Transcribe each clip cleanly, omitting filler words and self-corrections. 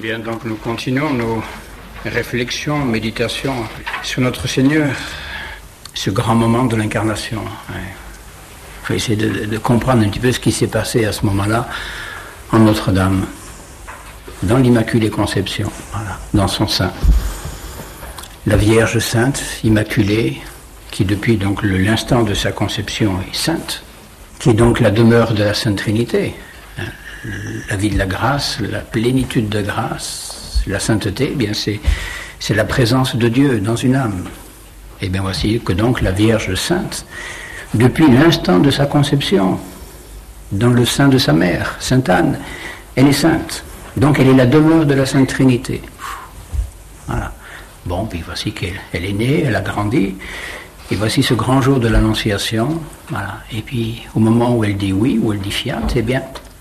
Bien, donc nous continuons nos réflexions, méditations sur notre Seigneur, ce grand moment de l'incarnation. Il faut essayer de comprendre un petit peu ce qui s'est passé à ce moment-là en Notre-Dame, dans l'Immaculée Conception, voilà, dans son sein. La Vierge Sainte, Immaculée, qui depuis donc l'instant de sa conception est sainte, qui est donc la demeure de la Sainte Trinité, la vie de la grâce, la plénitude de grâce, la sainteté, eh bien c'est la présence de Dieu dans une âme. Et bien voici que donc la Vierge Sainte, depuis l'instant de sa conception, dans le sein de sa mère, Sainte Anne, elle est sainte. Donc elle est la demeure de la Sainte Trinité. Voilà. Bon, puis voici qu'elle est née, elle a grandi, et voici ce grand jour de l'Annonciation. Voilà. Et puis au moment où elle dit oui, où elle dit fiat, eh bien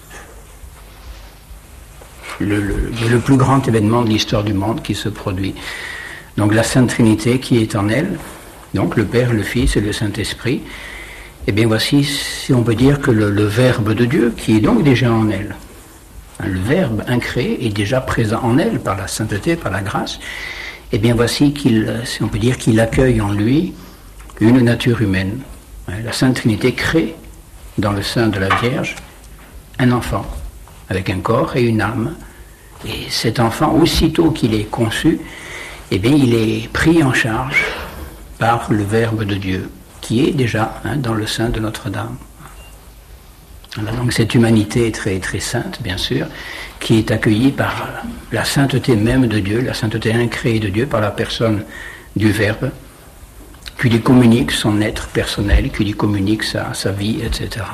le plus grand événement de l'histoire du monde qui se produit. Donc la Sainte Trinité qui est en elle, donc le Père, le Fils et le Saint-Esprit, et bien voici, si on peut dire que le Verbe de Dieu qui est donc déjà en elle, le Verbe incréé est déjà présent en elle par la sainteté, par la grâce, et bien voici si on peut dire qu'il accueille en lui une nature humaine. La Sainte Trinité crée dans le sein de la Vierge un enfant avec un corps et une âme. Et cet enfant, aussitôt qu'il est conçu, eh bien, il est pris en charge par le Verbe de Dieu, qui est déjà dans le sein de Notre-Dame. Voilà, donc cette humanité très, très sainte, bien sûr, qui est accueillie par la sainteté même de Dieu, la sainteté incréée de Dieu, par la personne du Verbe, qui lui communique son être personnel, qui lui communique sa vie, etc.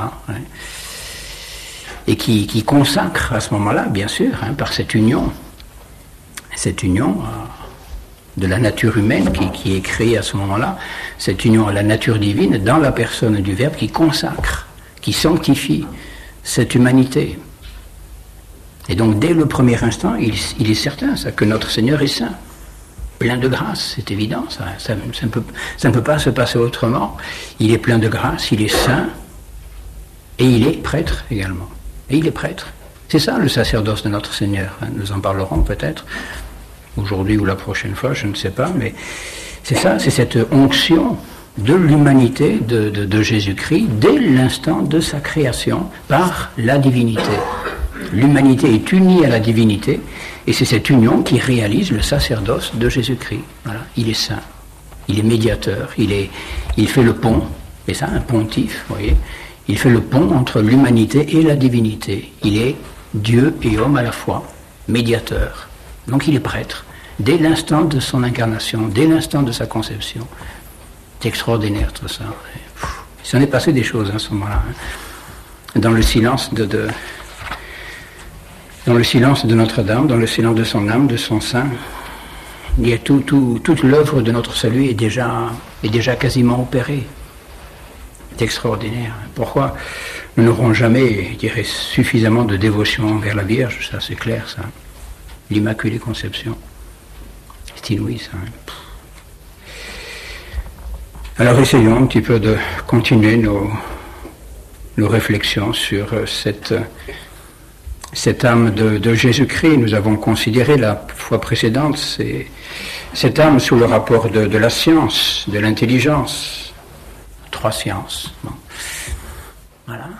Et qui consacre à ce moment-là, bien sûr, par cette union de la nature humaine qui est créée à ce moment-là, cette union à la nature divine dans la personne du Verbe qui consacre, qui sanctifie cette humanité. Et donc dès le premier instant, il est certain ça, que notre Seigneur est saint, plein de grâce, c'est évident, ça ne peut pas se passer autrement. Il est plein de grâce, il est saint, et il est prêtre également. Et il est prêtre. C'est ça le sacerdoce de notre Seigneur. Nous en parlerons peut-être aujourd'hui ou la prochaine fois, je ne sais pas, mais c'est ça, c'est cette onction de l'humanité de Jésus-Christ dès l'instant de sa création par la divinité. L'humanité est unie à la divinité et c'est cette union qui réalise le sacerdoce de Jésus-Christ. Voilà. Il est saint, il est médiateur, il fait le pont, et ça, un pontife, vous voyez. Il fait le pont entre l'humanité et la divinité. Il est Dieu et homme à la fois, médiateur. Donc il est prêtre, dès l'instant de son incarnation, dès l'instant de sa conception. C'est extraordinaire tout ça. Il s'en est passé des choses à ce moment-là. Dans le silence dans le silence de Notre-Dame, dans le silence de son âme, de son sein, il y a toute l'œuvre de notre salut est déjà quasiment opérée. C'est extraordinaire. Pourquoi nous n'aurons jamais, je dirais, suffisamment de dévotion envers la Vierge, ça c'est clair, ça. L'Immaculée Conception. C'est inouï, ça. Alors essayons un petit peu de continuer nos réflexions sur cette âme de Jésus-Christ. Nous avons considéré la fois précédente cette âme sous le rapport de la science, de l'intelligence. 3 sciences. Bon. Voilà.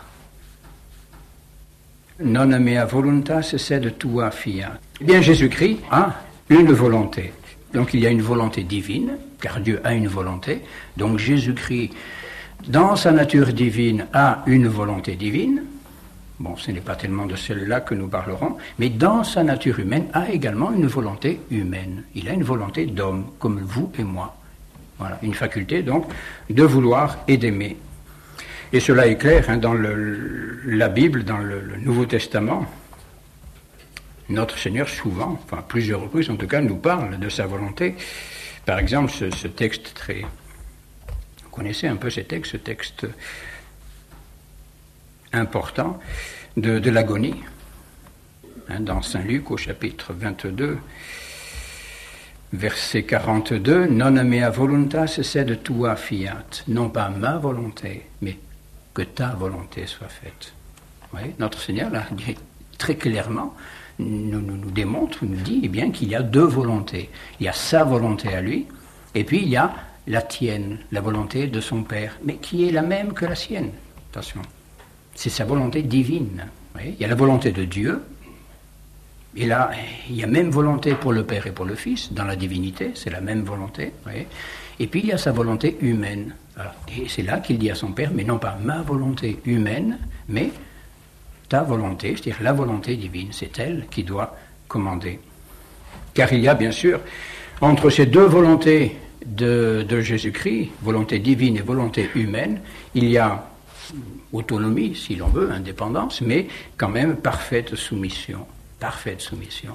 Non mea voluntas sed tua fiat. Eh bien, Jésus-Christ a une volonté. Donc, il y a une volonté divine, car Dieu a une volonté. Donc, Jésus-Christ, dans sa nature divine, a une volonté divine. Bon, ce n'est pas tellement de celle-là que nous parlerons, mais dans sa nature humaine, a également une volonté humaine. Il a une volonté d'homme, comme vous et moi. Voilà, une faculté donc de vouloir et d'aimer. Et cela est clair dans la Bible, dans le Nouveau Testament. Notre Seigneur souvent, enfin plusieurs reprises en tout cas, nous parle de sa volonté. Par exemple, ce texte très... Vous connaissez un peu ce texte important de l'agonie, dans Saint Luc au chapitre 22, verset 42, non mea voluntas sed tua fiat, non pas ma volonté, mais que ta volonté soit faite. Vous voyez, notre Seigneur l'a dit très clairement, nous démontre, nous dit eh bien, qu'il y a deux volontés. Il y a sa volonté à lui, et puis il y a la tienne, la volonté de son Père, mais qui est la même que la sienne. Attention, c'est sa volonté divine. Il y a la volonté de Dieu, et là, il y a même volonté pour le Père et pour le Fils, dans la divinité, c'est la même volonté. Et puis il y a sa volonté humaine. Et c'est là qu'il dit à son Père, mais non pas ma volonté humaine, mais ta volonté, c'est-à-dire la volonté divine, c'est elle qui doit commander. Car il y a bien sûr, entre ces deux volontés de Jésus-Christ, volonté divine et volonté humaine, il y a autonomie, si l'on veut, indépendance, mais quand même parfaite soumission. Parfaite soumission.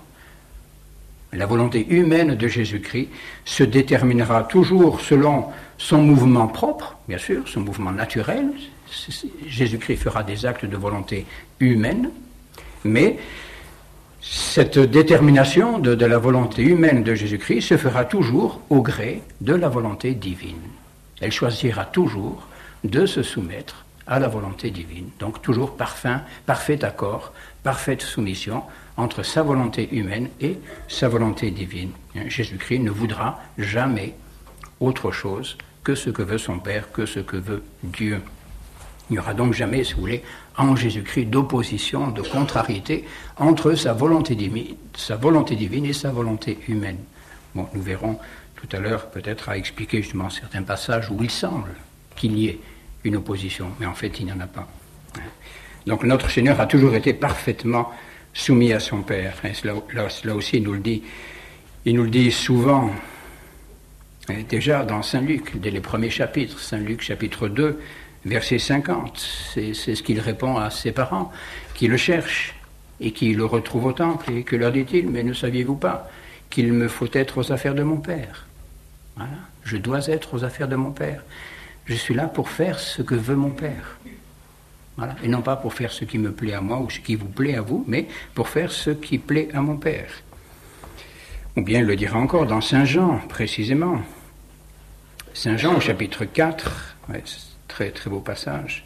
La volonté humaine de Jésus-Christ se déterminera toujours selon son mouvement propre, bien sûr, son mouvement naturel. Jésus-Christ fera des actes de volonté humaine, mais cette détermination de la volonté humaine de Jésus-Christ se fera toujours au gré de la volonté divine. Elle choisira toujours de se soumettre à la volonté divine. Donc toujours parfait accord, parfaite soumission entre sa volonté humaine et sa volonté divine. Jésus-Christ ne voudra jamais autre chose que ce que veut son Père, que ce que veut Dieu. Il n'y aura donc jamais, si vous voulez, en Jésus-Christ d'opposition, de contrariété entre sa volonté divine et sa volonté humaine. Bon, nous verrons tout à l'heure peut-être à expliquer justement certains passages où il semble qu'il y ait une opposition, mais en fait il n'y en a pas. Donc notre Seigneur a toujours été parfaitement soumis à son Père. Et là aussi il nous le dit souvent, déjà dans Saint Luc, dès les premiers chapitres, Saint Luc chapitre 2, verset 50, c'est ce qu'il répond à ses parents, qui le cherchent et qui le retrouvent au temple. Et que leur dit-il? Mais ne saviez-vous pas qu'il me faut être aux affaires de mon Père? Voilà. Je dois être aux affaires de mon Père. Je suis là pour faire ce que veut mon Père. Voilà. Et non pas pour faire ce qui me plaît à moi ou ce qui vous plaît à vous, mais pour faire ce qui plaît à mon Père. Ou bien il le dira encore dans Saint Jean, précisément. Saint Jean au chapitre 4, très très beau passage,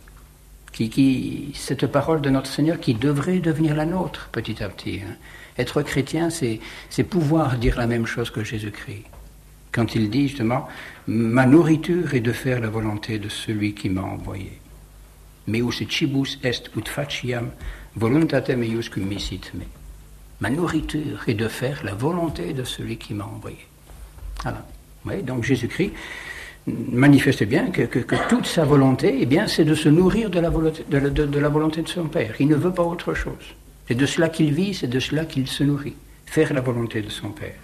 cette parole de notre Seigneur qui devrait devenir la nôtre petit à petit. Être chrétien, c'est pouvoir dire la même chose que Jésus-Christ. Quand il dit justement, ma nourriture est de faire la volonté de celui qui m'a envoyé. Meus cibus est ut faciam voluntatem eius cum missit me. Ma nourriture est de faire la volonté de celui qui m'a envoyé. Voilà. Oui, donc Jésus-Christ manifeste bien que toute sa volonté, eh bien, c'est de se nourrir de la volonté de son Père. Il ne veut pas autre chose. C'est de cela qu'il vit, c'est de cela qu'il se nourrit. Faire la volonté de son Père.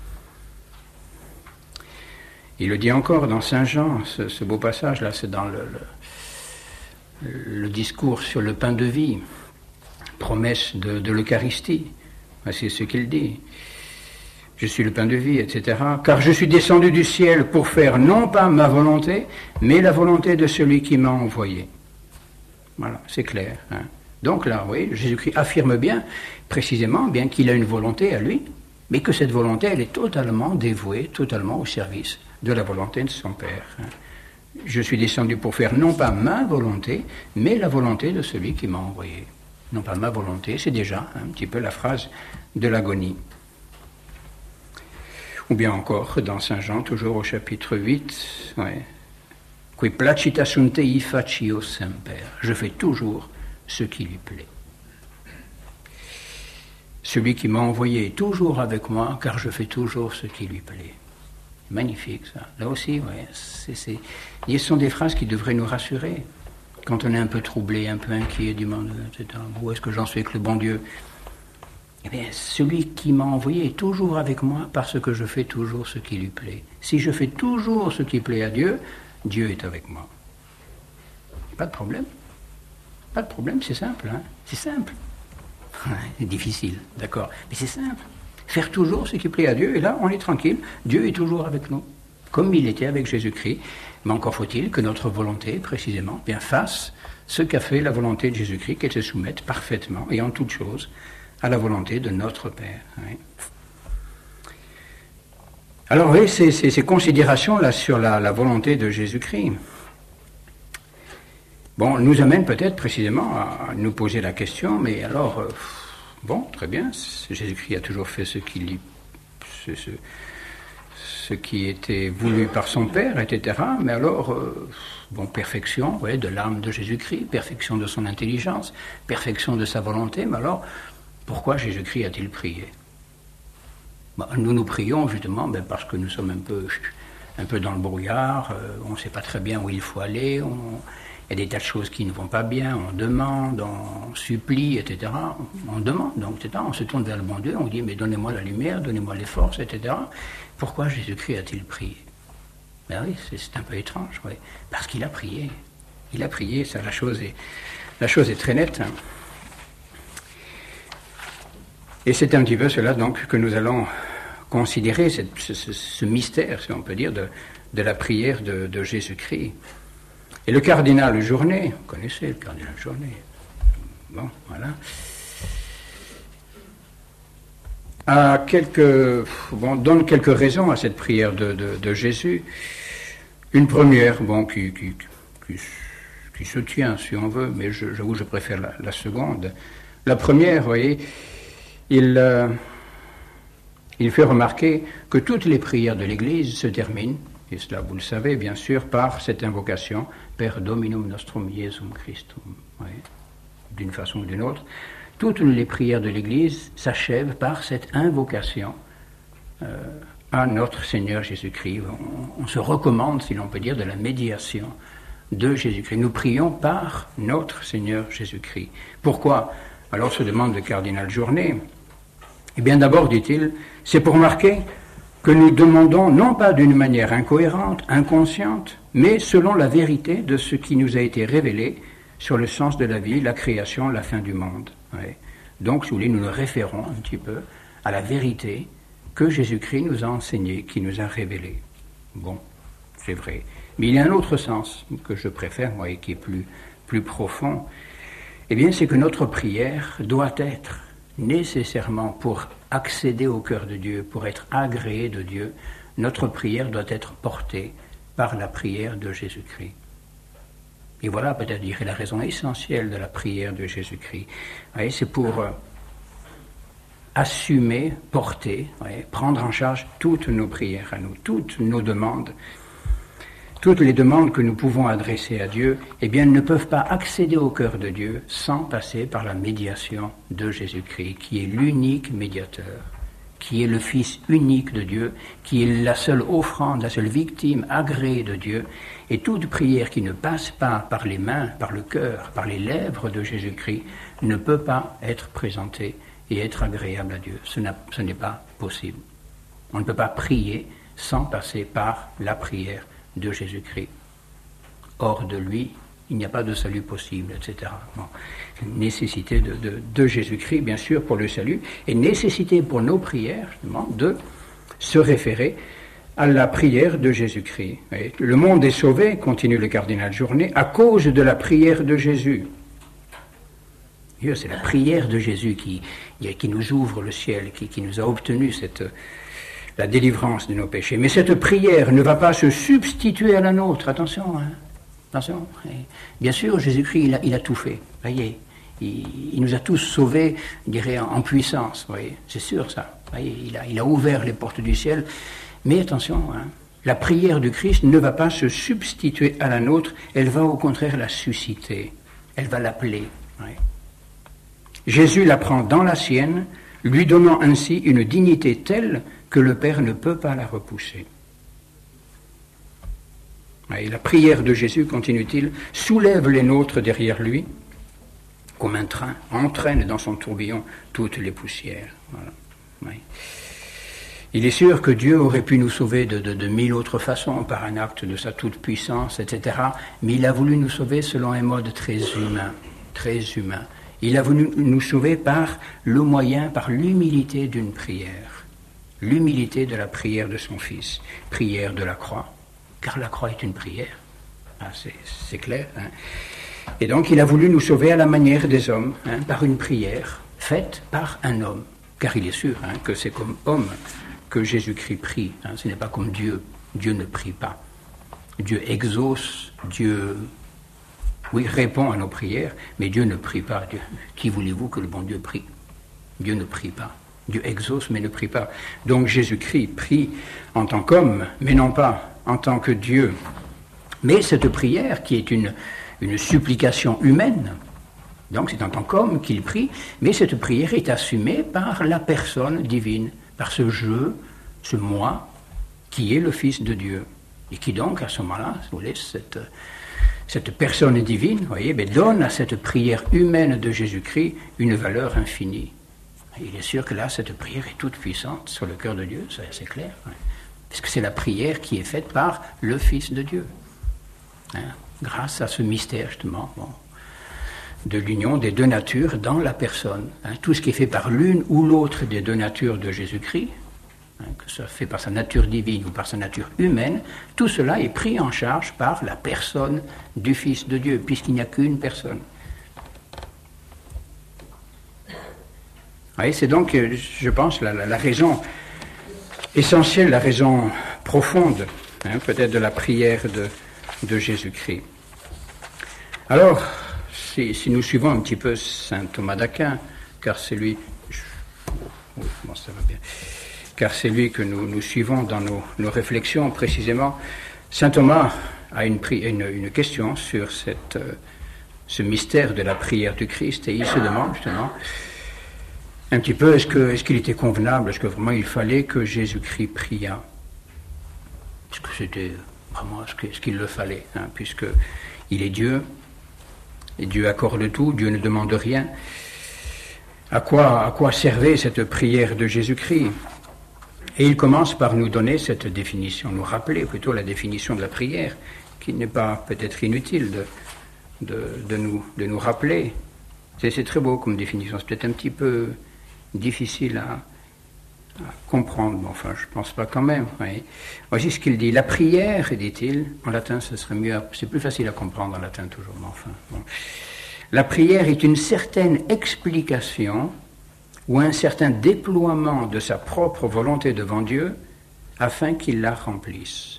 Il le dit encore dans Saint Jean, ce beau passage-là, c'est dans le discours sur le pain de vie, promesse de l'Eucharistie. C'est ce qu'il dit. Je suis le pain de vie, etc. Car je suis descendu du ciel pour faire non pas ma volonté, mais la volonté de celui qui m'a envoyé. Voilà, c'est clair. Donc là, oui, Jésus-Christ affirme bien, précisément, bien qu'il a une volonté à lui, mais que cette volonté, elle est totalement dévouée, totalement au service de la volonté de son Père. Je suis descendu pour faire non pas ma volonté, mais la volonté de celui qui m'a envoyé. Non pas ma volonté, c'est déjà un petit peu la phrase de l'agonie. Ou bien encore, dans Saint Jean, toujours au chapitre 8, Qui placita sunt ei facio semper. Je fais toujours ce qui lui plaît. Celui qui m'a envoyé est toujours avec moi, car je fais toujours ce qui lui plaît. Magnifique, ça. Là aussi, ce sont des phrases qui devraient nous rassurer. Quand on est un peu troublé, un peu inquiet du monde, etc. Où est-ce que j'en suis avec le bon Dieu? Eh bien, celui qui m'a envoyé est toujours avec moi parce que je fais toujours ce qui lui plaît. Si je fais toujours ce qui plaît à Dieu, Dieu est avec moi. Pas de problème. Pas de problème, c'est simple. C'est simple. C'est difficile, d'accord. Mais c'est simple. Faire toujours ce qui plaît à Dieu, et là, on est tranquille. Dieu est toujours avec nous, comme il était avec Jésus-Christ. Mais encore faut-il que notre volonté, précisément, bien fasse ce qu'a fait la volonté de Jésus-Christ, qu'elle se soumette parfaitement et en toutes choses à la volonté de notre Père. Oui. Alors oui, ces considérations-là sur la volonté de Jésus-Christ, nous amènent peut-être précisément à nous poser la question, mais alors, Bon, très bien, Jésus-Christ a toujours fait ce qui était voulu par son Père, etc. Mais alors, perfection, de l'âme de Jésus-Christ, perfection de son intelligence, perfection de sa volonté, mais alors, pourquoi Jésus-Christ a-t-il prié? Nous prions justement parce que nous sommes un peu dans le brouillard, on ne sait pas très bien où il faut aller, il y a des tas de choses qui ne vont pas bien, on demande, on supplie, etc. On demande, donc, etc. On se tourne vers le bon Dieu, on dit, mais donnez-moi la lumière, donnez-moi les forces, etc. Pourquoi Jésus-Christ a-t-il prié? Ben oui, c'est un peu étrange, oui. Parce qu'il a prié. Il a prié, ça, la chose est très nette. Hein. Et c'est un petit peu cela, donc, que nous allons considérer, ce mystère, si on peut dire, de la prière de Jésus-Christ. Et le cardinal Journet, vous connaissez le cardinal Journet, bon, voilà, donne quelques raisons à cette prière de Jésus. Une première, qui se tient, si on veut, mais j'avoue que je préfère la seconde. La première, vous voyez, il fait remarquer que toutes les prières de l'Église se terminent, et cela vous le savez bien sûr, par cette invocation Per Dominum Nostrum Iesum Christum. Oui. D'une façon ou d'une autre, toutes les prières de l'Église s'achèvent par cette invocation à notre Seigneur Jésus-Christ. On se recommande, si l'on peut dire, de la médiation de Jésus-Christ. Nous prions par notre Seigneur Jésus-Christ. Pourquoi? Alors se demande le cardinal Journet. Eh bien d'abord, dit-il, c'est pour marquer que nous demandons non pas d'une manière incohérente, inconsciente, mais selon la vérité de ce qui nous a été révélé sur le sens de la vie, la création, la fin du monde. Ouais. Donc, si vous voulez, nous nous référons un petit peu à la vérité que Jésus-Christ nous a enseignée, qui nous a révélée. Bon, c'est vrai. Mais il y a un autre sens que je préfère, moi, et qui est plus profond. Eh bien, c'est que notre prière doit être nécessairement, pour accéder au cœur de Dieu, pour être agréé de Dieu, notre prière doit être portée par la prière de Jésus-Christ. Et voilà peut-être la raison essentielle de la prière de Jésus-Christ. Voyez, c'est pour assumer, porter, prendre en charge toutes nos prières à nous, toutes nos demandes. Toutes les demandes que nous pouvons adresser à Dieu, eh bien, ne peuvent pas accéder au cœur de Dieu sans passer par la médiation de Jésus-Christ, qui est l'unique médiateur, qui est le Fils unique de Dieu, qui est la seule offrande, la seule victime agréée de Dieu. Et toute prière qui ne passe pas par les mains, par le cœur, par les lèvres de Jésus-Christ, ne peut pas être présentée et être agréable à Dieu. Ce n'est pas possible. On ne peut pas prier sans passer par la prière de Jésus-Christ. Hors de lui, il n'y a pas de salut possible, etc. Bon. Nécessité de Jésus-Christ, bien sûr, pour le salut, et nécessité pour nos prières, justement, de se référer à la prière de Jésus-Christ. Et le monde est sauvé, continue le cardinal Journet, à cause de la prière de Jésus. C'est la prière de Jésus qui nous ouvre le ciel, qui nous a obtenu la délivrance de nos péchés. Mais cette prière ne va pas se substituer à la nôtre. Attention, hein. Attention. Et bien sûr, Jésus-Christ, il a tout fait. Voyez, il nous a tous sauvés, je dirais, en puissance. Voyez, c'est sûr ça. Voyez, il a ouvert les portes du ciel. Mais attention, hein, la prière du Christ ne va pas se substituer à la nôtre. Elle va au contraire la susciter. Elle va l'appeler. Ouais. Jésus la prend dans la sienne, lui donnant ainsi une dignité telle que le Père ne peut pas la repousser. Et la prière de Jésus, continue-t-il, soulève les nôtres derrière lui, comme un train, entraîne dans son tourbillon toutes les poussières. Voilà. Oui. Il est sûr que Dieu aurait pu nous sauver de mille autres façons, par un acte de sa toute-puissance, etc. Mais il a voulu nous sauver selon un mode très humain, très humain. Il a voulu nous sauver par le moyen, par l'humilité d'une prière. L'humilité de la prière de son Fils, prière de la croix, car la croix est une prière, c'est clair. Hein. Et donc il a voulu nous sauver à la manière des hommes, par une prière faite par un homme, car il est sûr que c'est comme homme que Jésus-Christ prie, ce n'est pas comme Dieu. Dieu ne prie pas. Dieu exauce, Dieu répond à nos prières, mais Dieu ne prie pas. Qui voulez-vous que le bon Dieu prie? Dieu ne prie pas. Dieu exauce mais ne prie pas. Donc Jésus-Christ prie en tant qu'homme, mais non pas en tant que Dieu. Mais cette prière qui est une supplication humaine, donc c'est en tant qu'homme qu'il prie, mais cette prière est assumée par la personne divine, par ce je, ce moi, qui est le Fils de Dieu. Et qui donc, à ce moment-là, vous voyez, cette personne divine, vous voyez, donne à cette prière humaine de Jésus-Christ une valeur infinie. Il est sûr que là, cette prière est toute puissante sur le cœur de Dieu, c'est clair. Parce que c'est la prière qui est faite par le Fils de Dieu. Grâce à ce mystère, justement, de l'union des deux natures dans la personne. Tout ce qui est fait par l'une ou l'autre des deux natures de Jésus-Christ, que ça fait par sa nature divine ou par sa nature humaine, tout cela est pris en charge par la personne du Fils de Dieu, puisqu'il n'y a qu'une personne. Oui, c'est donc, je pense, la raison essentielle, la raison profonde, peut-être de la prière de Jésus-Christ. Alors, si nous suivons un petit peu saint Thomas d'Aquin, car c'est lui, ça va bien, car c'est lui que nous suivons dans nos réflexions précisément, saint Thomas a une question sur ce mystère de la prière du Christ, et il se demande justement un petit peu, est-ce qu'il était convenable, est-ce que vraiment il fallait que Jésus-Christ priât? Est-ce que c'était vraiment ce qu'il le fallait, puisque il est Dieu, et Dieu accorde tout, Dieu ne demande rien. À quoi servait cette prière de Jésus-Christ? Et il commence par nous donner cette définition, nous rappeler plutôt la définition de la prière, qui n'est pas peut-être inutile de nous rappeler. C'est très beau comme définition, c'est peut-être un petit peu difficile à comprendre, mais enfin, je pense pas quand même. Oui. Voici ce qu'il dit. La prière, dit-il, en latin, ce serait mieux, c'est plus facile à comprendre en latin toujours, mais enfin. Bon. La prière est une certaine explication ou un certain déploiement de sa propre volonté devant Dieu afin qu'il la remplisse.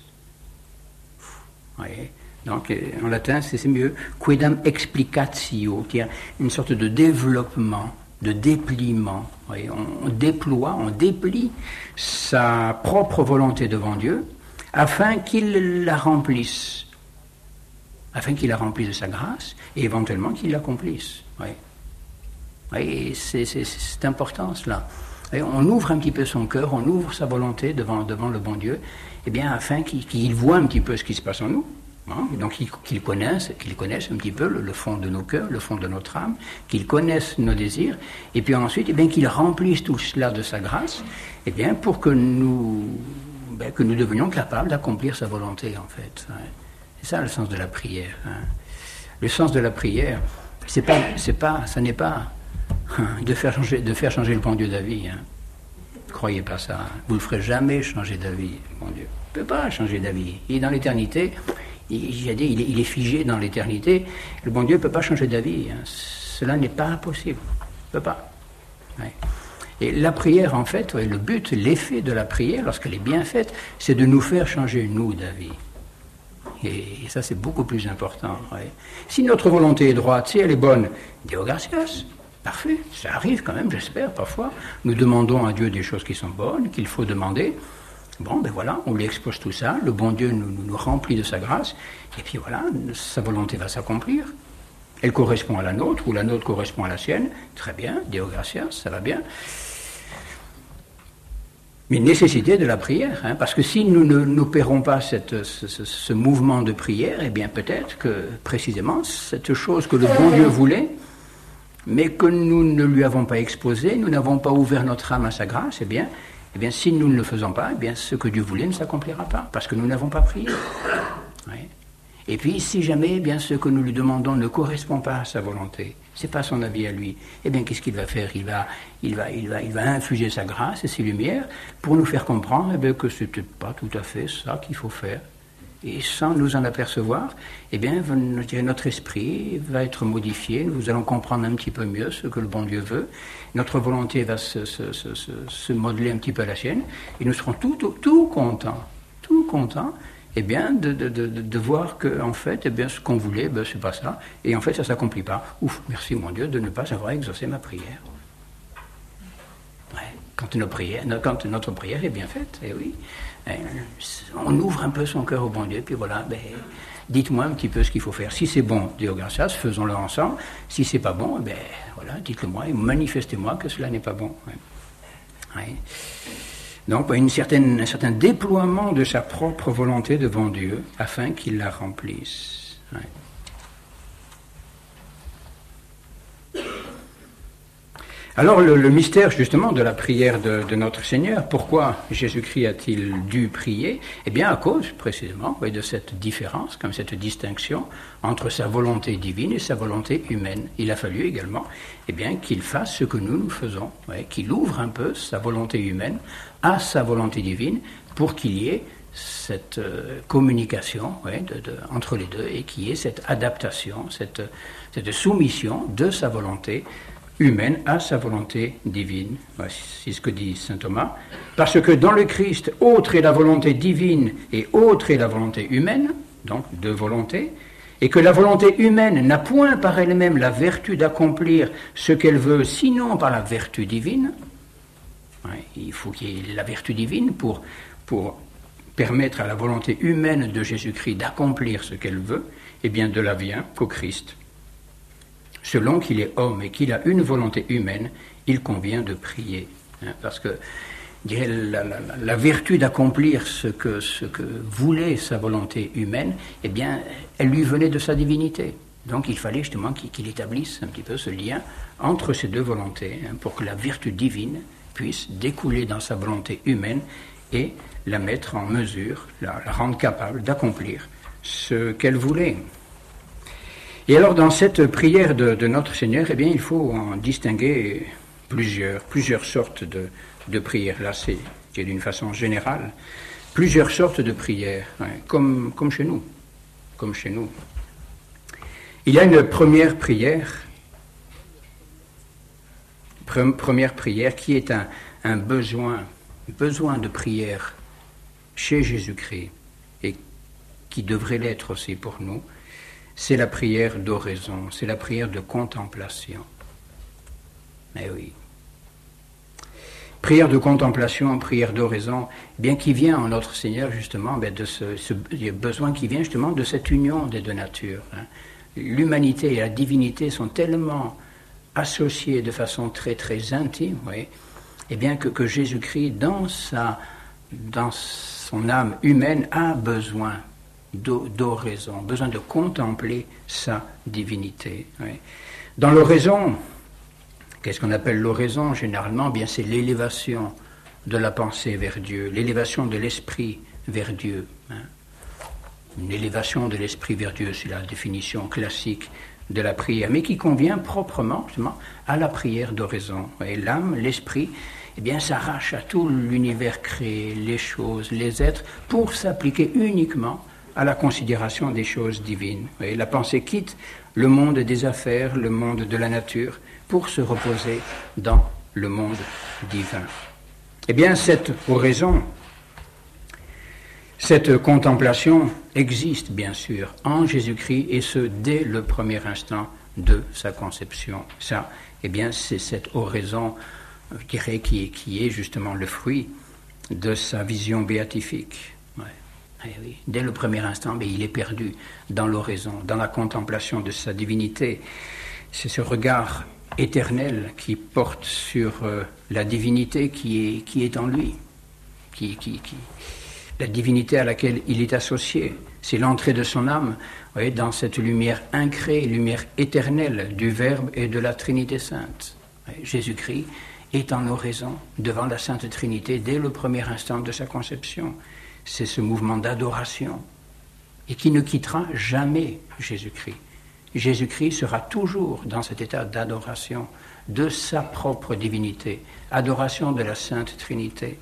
Vous voyez ? Donc, en latin, c'est mieux. Quidam explicatio, qui est une sorte de développement, de dépliement. Voyez, on déploie, on déplie sa propre volonté devant Dieu afin qu'il la remplisse. Afin qu'il la remplisse de sa grâce et éventuellement qu'il l'accomplisse. Voyez. Voyez, c'est important cela. Voyez, on ouvre un petit peu son cœur, on ouvre sa volonté devant le bon Dieu, eh bien, afin qu'il voit un petit peu ce qui se passe en nous. Donc qu'ils connaissent un petit peu le fond de nos cœurs, le fond de notre âme, qu'ils connaissent nos désirs, et puis ensuite, eh bien, qu'ils remplissent tout cela de sa grâce, eh bien, pour que nous devenions capables d'accomplir sa volonté, en fait. C'est ça le sens de la prière. Le sens de la prière, ça n'est pas de faire changer le bon Dieu d'avis. Croyez pas ça. Vous ne le ferez jamais changer d'avis, mon Dieu. Il ne peut pas changer d'avis. Il est dans l'éternité. Il est figé dans l'éternité. Le bon Dieu ne peut pas changer d'avis. Cela n'est pas possible. Il ne peut pas. Ouais. Et la prière, en fait, le but, l'effet de la prière, lorsqu'elle est bien faite, c'est de nous faire changer, nous, d'avis. Et ça, c'est beaucoup plus important. Ouais. Si notre volonté est droite, si elle est bonne, Deo gratias. Parfait. Ça arrive quand même, j'espère, parfois. Nous demandons à Dieu des choses qui sont bonnes, qu'il faut demander. Bon, ben voilà, on lui expose tout ça, le bon Dieu nous remplit de sa grâce, et puis voilà, sa volonté va s'accomplir. Elle correspond à la nôtre, ou la nôtre correspond à la sienne, très bien, Deo gratias, ça va bien. Mais nécessité de la prière, parce que si nous n'opérons pas ce mouvement de prière, eh bien peut-être que, précisément, cette chose que le bon Dieu voulait, mais que nous ne lui avons pas exposée, nous n'avons pas ouvert notre âme à sa grâce, eh bien, si nous ne le faisons pas, eh bien, ce que Dieu voulait ne s'accomplira pas, parce que nous n'avons pas prié. Ouais. Et puis, si jamais, eh bien, ce que nous lui demandons ne correspond pas à sa volonté, c'est pas son avis à lui, eh bien, qu'est-ce qu'il va faire ? Il va infuser sa grâce et ses lumières pour nous faire comprendre, eh bien, que c'était pas tout à fait ça qu'il faut faire. Et sans nous en apercevoir, eh bien, notre esprit va être modifié, nous allons comprendre un petit peu mieux ce que le bon Dieu veut, notre volonté va se modeler un petit peu à la sienne, et nous serons tout contents, eh bien, de voir que, en fait, eh bien, ce qu'on voulait, ben, c'est pas ça, et en fait, ça s'accomplit pas. Ouf, merci mon Dieu de ne pas avoir exaucé ma prière. quand notre prière est bien faite, eh oui, on ouvre un peu son cœur au bon Dieu, puis voilà, dites-moi un petit peu ce qu'il faut faire. Si c'est bon, Deo gratias, faisons-le ensemble. Si c'est pas bon, voilà, dites-le moi et manifestez-moi que cela n'est pas bon. Ouais. Ouais. Donc, un certain déploiement de sa propre volonté devant Dieu afin qu'il la remplisse. Ouais. Alors, le mystère, justement, de la prière de notre Seigneur, pourquoi Jésus-Christ a-t-il dû prier? Eh bien, à cause, précisément, de cette différence, comme cette distinction entre sa volonté divine et sa volonté humaine. Il a fallu également, qu'il fasse ce que nous faisons, qu'il ouvre un peu sa volonté humaine à sa volonté divine pour qu'il y ait cette communication entre les deux et qu'il y ait cette adaptation, cette soumission de sa volonté humaine à sa volonté divine. C'est ce que dit saint Thomas. Parce que dans le Christ, autre est la volonté divine et autre est la volonté humaine, donc deux volontés, et que la volonté humaine n'a point par elle-même la vertu d'accomplir ce qu'elle veut, sinon par la vertu divine. Il faut qu'il y ait la vertu divine pour permettre à la volonté humaine de Jésus-Christ d'accomplir ce qu'elle veut, et bien de là vient qu'au Christ, selon qu'il est homme et qu'il a une volonté humaine, il convient de prier. Parce que la vertu d'accomplir ce que voulait sa volonté humaine, elle lui venait de sa divinité. Donc il fallait justement qu'il établisse un petit peu ce lien entre ces deux volontés, pour que la vertu divine puisse découler dans sa volonté humaine et la mettre en mesure, la rendre capable d'accomplir ce qu'elle voulait. Et alors, dans cette prière de notre Seigneur, il faut en distinguer plusieurs sortes de prières. Là, c'est d'une façon générale, plusieurs sortes de prières, comme chez nous. Comme chez nous. Il y a une première prière qui est un besoin de prière chez Jésus-Christ, et qui devrait l'être aussi pour nous. C'est la prière d'oraison, c'est la prière de contemplation. Eh oui. Prière de contemplation, prière d'oraison, qui vient en notre Seigneur justement de ce besoin qui vient justement de cette union des deux natures. L'humanité et la divinité sont tellement associées de façon très très intime, que Jésus-Christ, dans son âme humaine, a besoin d'oraison, besoin de contempler sa divinité. Dans l'oraison, qu'est-ce qu'on appelle l'oraison généralement? C'est l'élévation de la pensée vers Dieu, l'élévation de l'esprit vers Dieu. Une élévation de l'esprit vers Dieu, c'est la définition classique de la prière, mais qui convient proprement justement à la prière d'oraison. Et l'âme, l'esprit, s'arrache à tout l'univers créé, les choses, les êtres, pour s'appliquer uniquement à la considération des choses divines. Et la pensée quitte le monde des affaires, le monde de la nature, pour se reposer dans le monde divin. Cette oraison, cette contemplation existe bien sûr en Jésus-Christ, et ce dès le premier instant de sa conception. Ça, c'est cette oraison, je dirais, qui est justement le fruit de sa vision béatifique. Oui. Dès le premier instant, il est perdu dans l'oraison, dans la contemplation de sa divinité. C'est ce regard éternel qui porte sur la divinité qui est en lui, la divinité à laquelle il est associé. C'est l'entrée de son âme dans cette lumière incréée, lumière éternelle du Verbe et de la Trinité sainte. Jésus-Christ est en oraison devant la Sainte Trinité dès le premier instant de sa conception. C'est ce mouvement d'adoration, et qui ne quittera jamais Jésus-Christ. Jésus-Christ sera toujours dans cet état d'adoration de sa propre divinité, adoration de la Sainte Trinité.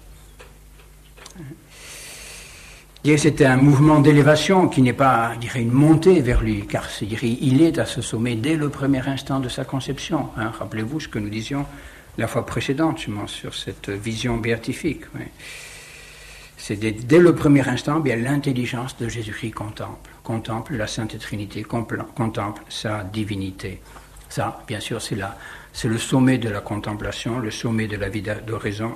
Et c'est un mouvement d'élévation qui n'est pas, je dirais, une montée vers lui, car il est à ce sommet dès le premier instant de sa conception. Rappelez-vous ce que nous disions la fois précédente, justement, sur cette vision béatifique. C'est dès le premier instant, l'intelligence de Jésus-Christ contemple la Sainte Trinité, contemple sa divinité. Ça, bien sûr, c'est C'est le sommet de la contemplation, le sommet de la vie d'oraison.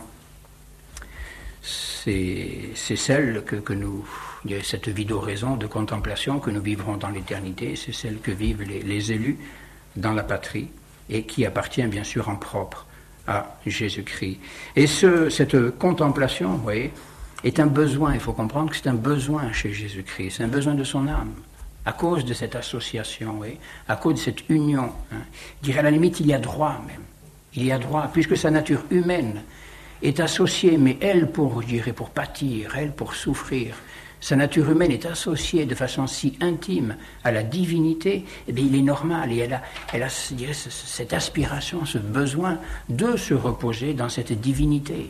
C'est celle que nous, cette vie d'oraison, de contemplation que nous vivrons dans l'éternité, c'est celle que vivent les élus dans la patrie et qui appartient bien sûr en propre à Jésus-Christ. Et cette contemplation, vous voyez, est un besoin, il faut comprendre que c'est un besoin chez Jésus-Christ, c'est un besoin de son âme, à cause de cette association, oui, à cause de cette union. Je dirais à la limite, il y a droit même. Il y a droit, puisque sa nature humaine est associée, mais elle pour pâtir, elle pour souffrir. Sa nature humaine est associée de façon si intime à la divinité, eh bien il est normal, et elle a je dirais, cette aspiration, ce besoin de se reposer dans cette divinité.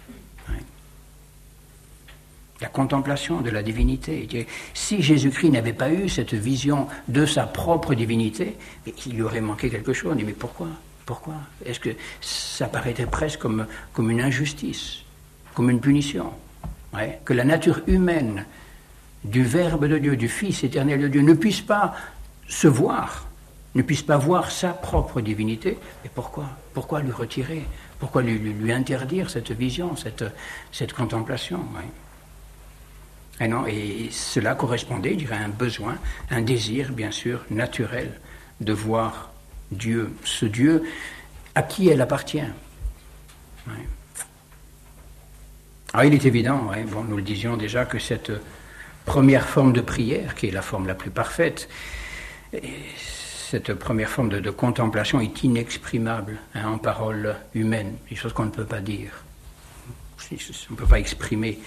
La contemplation de la divinité. Si Jésus-Christ n'avait pas eu cette vision de sa propre divinité, il lui aurait manqué quelque chose. Mais pourquoi ? Pourquoi ? Est-ce que ça paraîtrait presque comme une injustice, comme une punition ? Ouais, que la nature humaine du Verbe de Dieu, du Fils éternel de Dieu, ne puisse pas se voir, ne puisse pas voir sa propre divinité. Mais pourquoi ? Pourquoi lui retirer ? Pourquoi lui interdire cette vision, cette contemplation ? Ouais. Et non, et cela correspondait, je dirais, à un besoin, un désir, bien sûr, naturel, de voir Dieu, ce Dieu à qui elle appartient. Ouais. Alors, il est évident, ouais, bon, nous le disions déjà, que cette première forme de prière, qui est la forme la plus parfaite, cette première forme de contemplation est inexprimable en paroles humaines, des choses qu'on ne peut pas dire. On ne peut pas exprimer.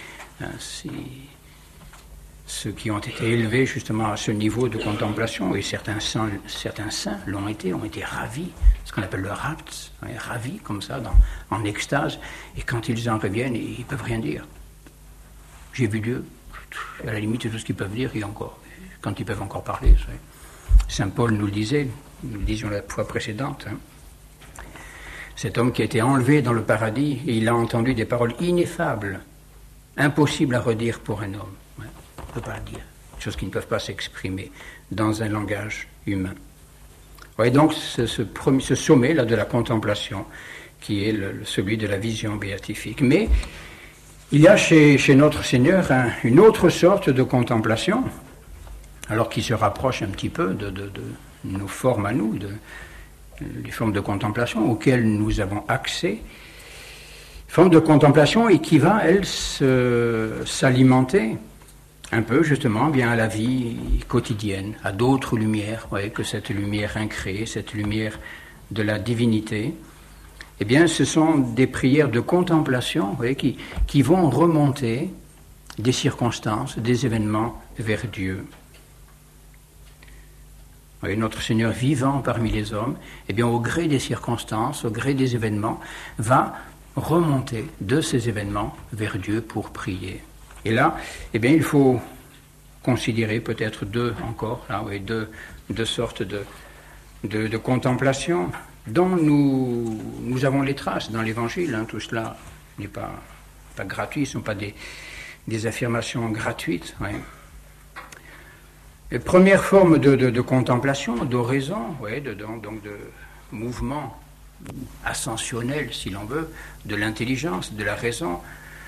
Ceux qui ont été élevés justement à ce niveau de contemplation, et certains saints ont été ravis, ce qu'on appelle le rapt, ravis comme ça, en extase, et quand ils en reviennent, ils ne peuvent rien dire. J'ai vu Dieu, à la limite de tout ce qu'ils peuvent dire, et encore, quand ils peuvent encore parler. Saint Paul nous le disait, nous le disions la fois précédente, cet homme qui a été enlevé dans le paradis, et il a entendu des paroles ineffables, impossibles à redire pour un homme. On ne peut pas le dire, des choses qui ne peuvent pas s'exprimer dans un langage humain. Et donc ce sommet là de la contemplation, qui est celui de la vision béatifique. Mais il y a chez notre Seigneur une autre sorte de contemplation, alors qui se rapproche un petit peu de nos formes à nous, des formes de contemplation auxquelles nous avons accès. Forme de contemplation et qui va, elle, s'alimenter un peu justement bien à la vie quotidienne, à d'autres lumières, que cette lumière incréée, cette lumière de la divinité. Eh bien, ce sont des prières de contemplation qui vont remonter des circonstances, des événements vers Dieu. Notre Seigneur vivant parmi les hommes, eh bien, au gré des circonstances, au gré des événements, va remonter de ces événements vers Dieu pour prier. Et là, eh bien, il faut considérer peut-être deux sortes de contemplation dont nous avons les traces dans l'Évangile. Tout cela n'est pas gratuit, ce ne sont pas des affirmations gratuites. Et première forme de contemplation, d'oraison, donc de mouvement ascensionnel, si l'on veut, de l'intelligence, de la raison,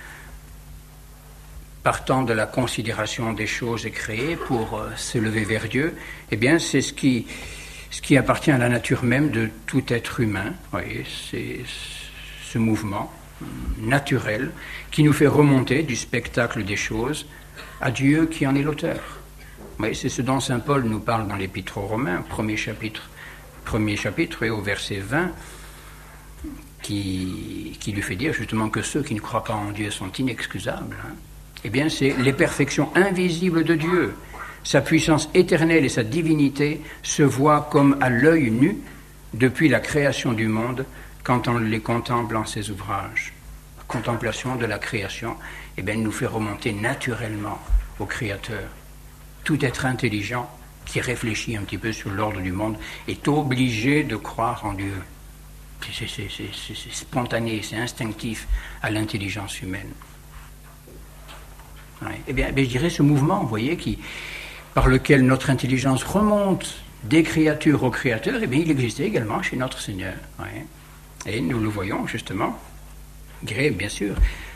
partant de la considération des choses créées pour s'élever vers Dieu, eh bien c'est ce qui appartient à la nature même de tout être humain. C'est ce mouvement naturel qui nous fait remonter du spectacle des choses à Dieu qui en est l'auteur. C'est ce dont saint Paul nous parle dans l'Épître aux Romains, premier chapitre et au verset 20, qui lui fait dire justement que ceux qui ne croient pas en Dieu sont inexcusables. Eh bien, c'est les perfections invisibles de Dieu. Sa puissance éternelle et sa divinité se voient comme à l'œil nu depuis la création du monde quand on les contemple en ses ouvrages. La contemplation de la création, eh bien, nous fait remonter naturellement au Créateur. Tout être intelligent qui réfléchit un petit peu sur l'ordre du monde est obligé de croire en Dieu. C'est spontané, c'est instinctif à l'intelligence humaine. Eh bien, je dirais ce mouvement, vous voyez, par lequel notre intelligence remonte des créatures au Créateur, eh bien, il existait également chez notre Seigneur. Ouais. Et nous le voyons justement, je dirais bien sûr,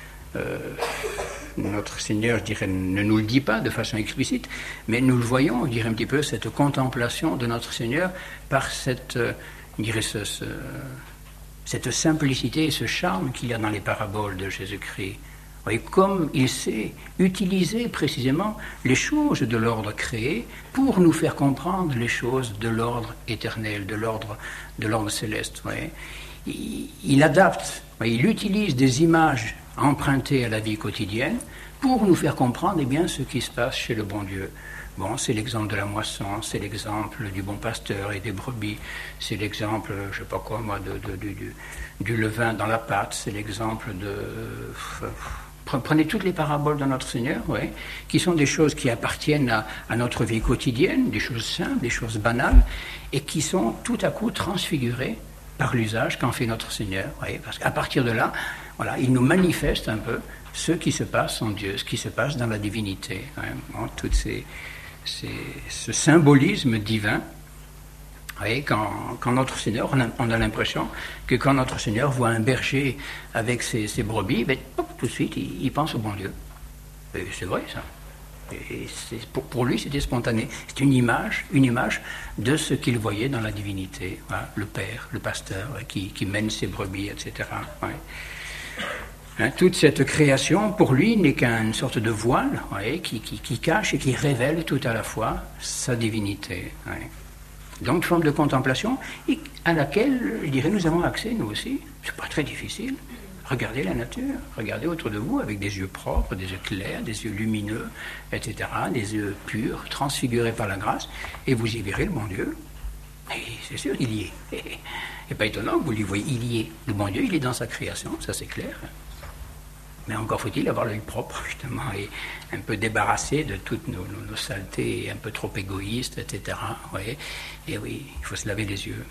notre Seigneur, je dirais, ne nous le dit pas de façon explicite, mais nous le voyons, je dirais un petit peu, cette contemplation de notre Seigneur par cette, je dirais, cette simplicité et ce charme qu'il y a dans les paraboles de Jésus-Christ. Vous voyez, comme il sait utiliser précisément les choses de l'ordre créé pour nous faire comprendre les choses de l'ordre éternel, de l'ordre céleste. Vous voyez. Il adapte, il utilise des images empruntées à la vie quotidienne pour nous faire comprendre eh bien, ce qui se passe chez le bon Dieu. Bon, c'est l'exemple de la moisson, c'est l'exemple du bon pasteur et des brebis, c'est l'exemple, je ne sais pas quoi moi, du levain dans la pâte, c'est l'exemple de... Prenez toutes les paraboles de notre Seigneur, ouais, qui sont des choses qui appartiennent à notre vie quotidienne, des choses simples, des choses banales, et qui sont tout à coup transfigurées par l'usage qu'en fait notre Seigneur. Ouais, parce qu'à partir de là, voilà, il nous manifeste un peu ce qui se passe en Dieu, ce qui se passe dans la divinité. Ouais, bon, ce symbolisme divin. Vous voyez, quand notre Seigneur, on a l'impression que quand notre Seigneur voit un berger avec ses brebis, ben, tout de suite, il pense au bon Dieu. Et c'est vrai, ça. Et pour lui, c'était spontané. C'est une image de ce qu'il voyait dans la divinité. Voilà, le Père, le pasteur qui mène ses brebis, etc. Ouais. Hein, toute cette création, pour lui, n'est qu'une sorte de voile, ouais, qui cache et qui révèle tout à la fois sa divinité. Ouais. Donc, une forme de contemplation à laquelle, je dirais, nous avons accès, nous aussi. C'est pas très difficile. Regardez la nature, regardez autour de vous avec des yeux propres, des yeux clairs, des yeux lumineux, etc., des yeux purs, transfigurés par la grâce, et vous y verrez le bon Dieu. Et c'est sûr, il y est. C'est pas étonnant que vous lui voyez, il y est. Le bon Dieu, il est dans sa création, ça c'est clair. Mais encore faut-il avoir l'œil propre, justement, et un peu débarrassé de toutes nos saletés, un peu trop égoïstes, etc. Ouais. Et oui, il faut se laver les yeux.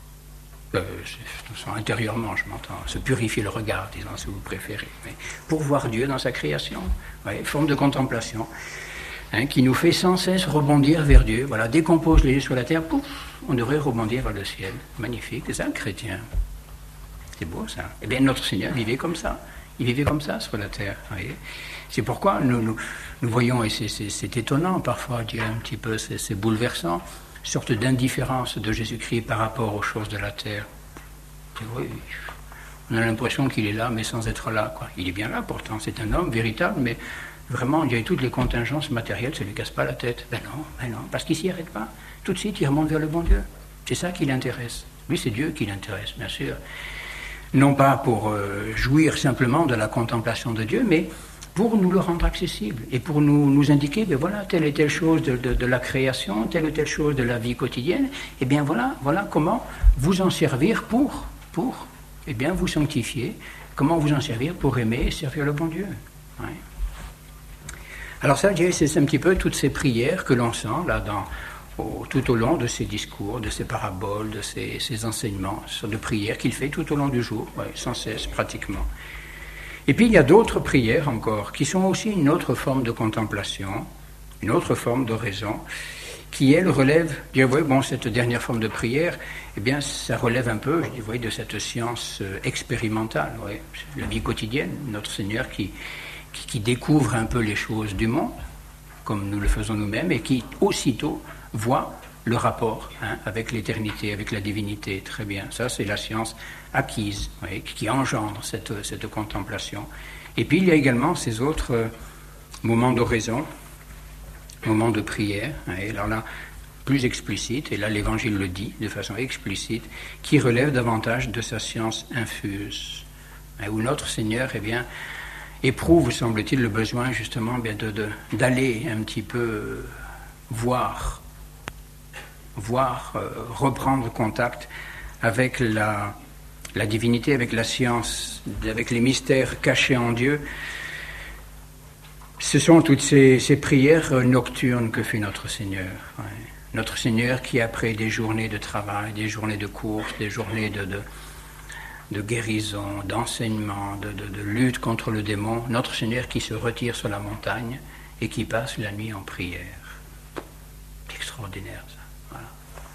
Intérieurement, je m'entends. Se purifier le regard, disons, si vous préférez. Mais pour voir Dieu dans sa création. Ouais, forme de contemplation. Hein, qui nous fait sans cesse rebondir vers Dieu. Voilà, dès qu'on pose les yeux sur la terre, pouf, on devrait rebondir vers le ciel. Magnifique, c'est ça le chrétien. C'est beau ça. Eh bien, notre Seigneur vivait comme ça. Il vivait comme ça sur la terre. Voyez. C'est pourquoi nous voyons, et c'est étonnant parfois, je dirais un petit peu, c'est bouleversant, une sorte d'indifférence de Jésus-Christ par rapport aux choses de la terre. Oui, on a l'impression qu'il est là, mais sans être là, quoi. Il est bien là pourtant, c'est un homme véritable, mais vraiment, il y a toutes les contingences matérielles, ça ne lui casse pas la tête. Ben non, parce qu'il ne s'y arrête pas. Tout de suite, il remonte vers le bon Dieu. C'est ça qui l'intéresse. Lui, c'est Dieu qui l'intéresse, bien sûr. Non pas pour jouir simplement de la contemplation de Dieu, mais pour nous le rendre accessible et pour nous indiquer, ben voilà, telle et telle chose de la création, telle ou telle chose de la vie quotidienne, et bien voilà comment vous en servir pour eh bien, vous sanctifier, comment vous en servir pour aimer et servir le bon Dieu. Ouais. Alors ça, je dirais, c'est un petit peu toutes ces prières que l'on sent là tout au long de ses discours, de ses paraboles, de ses enseignements, de prières qu'il fait tout au long du jour, ouais, sans cesse pratiquement. Et puis il y a d'autres prières encore, qui sont aussi une autre forme de contemplation, une autre forme d'oraison, qui elle relève, cette dernière forme de prière, eh bien ça relève un peu, je dis, de cette science expérimentale, ouais, la vie quotidienne, notre Seigneur qui découvre un peu les choses du monde, comme nous le faisons nous-mêmes, et qui aussitôt voit le rapport avec l'éternité, avec la divinité. Très bien, ça c'est la science acquise, oui, qui engendre cette contemplation. Et puis il y a également ces autres moments d'oraison, moments de prière, et alors là, plus explicite, et là l'Évangile le dit de façon explicite, qui relève davantage de sa science infuse, où notre Seigneur, eh bien, éprouve, semble-t-il, le besoin justement d'aller un petit peu voir, reprendre contact avec la divinité, avec la science, avec les mystères cachés en Dieu. Ce sont toutes ces prières nocturnes que fait notre Seigneur. Ouais. Notre Seigneur qui, après des journées de travail, des journées de course, des journées de guérison, d'enseignement, de lutte contre le démon, notre Seigneur qui se retire sur la montagne et qui passe la nuit en prière. C'est extraordinaire, ça. Voilà.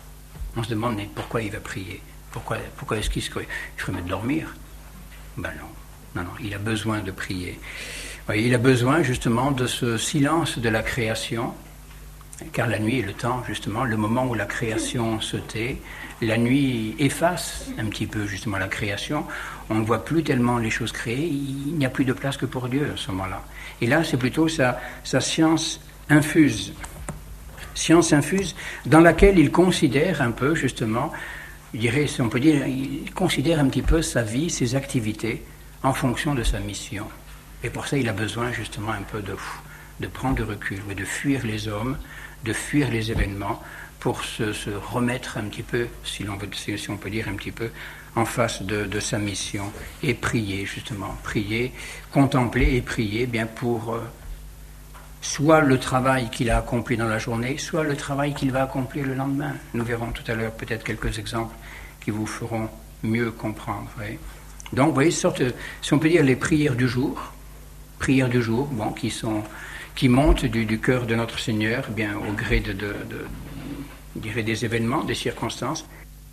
On se demande, mais pourquoi il va prier? Pourquoi est-ce qu'il se ferait mettre dormir? Ben non, il a besoin de prier. Oui, il a besoin justement de ce silence de la création, car la nuit est le temps, justement, le moment où la création se tait. La nuit efface un petit peu justement la création. On ne voit plus tellement les choses créées, il n'y a plus de place que pour Dieu à ce moment-là. Et là, c'est plutôt sa science infuse. Science infuse dans laquelle il considère un peu, justement, je dirais, si on peut dire, il considère un petit peu sa vie, ses activités, en fonction de sa mission. Et pour ça, il a besoin, justement, un peu de prendre du recul, de fuir les hommes, de fuir les événements, pour se remettre un petit peu, si on peut dire un petit peu, en face de sa mission, et prier, justement, prier, contempler et prier, bien pour soit le travail qu'il a accompli dans la journée, soit le travail qu'il va accomplir le lendemain. Nous verrons tout à l'heure peut-être quelques exemples qui vous feront mieux comprendre. Oui. Donc, vous voyez, sorte, si on peut dire, les prières du jour, bon, qui montent du cœur de notre Seigneur, bien au gré je dirais des événements, des circonstances.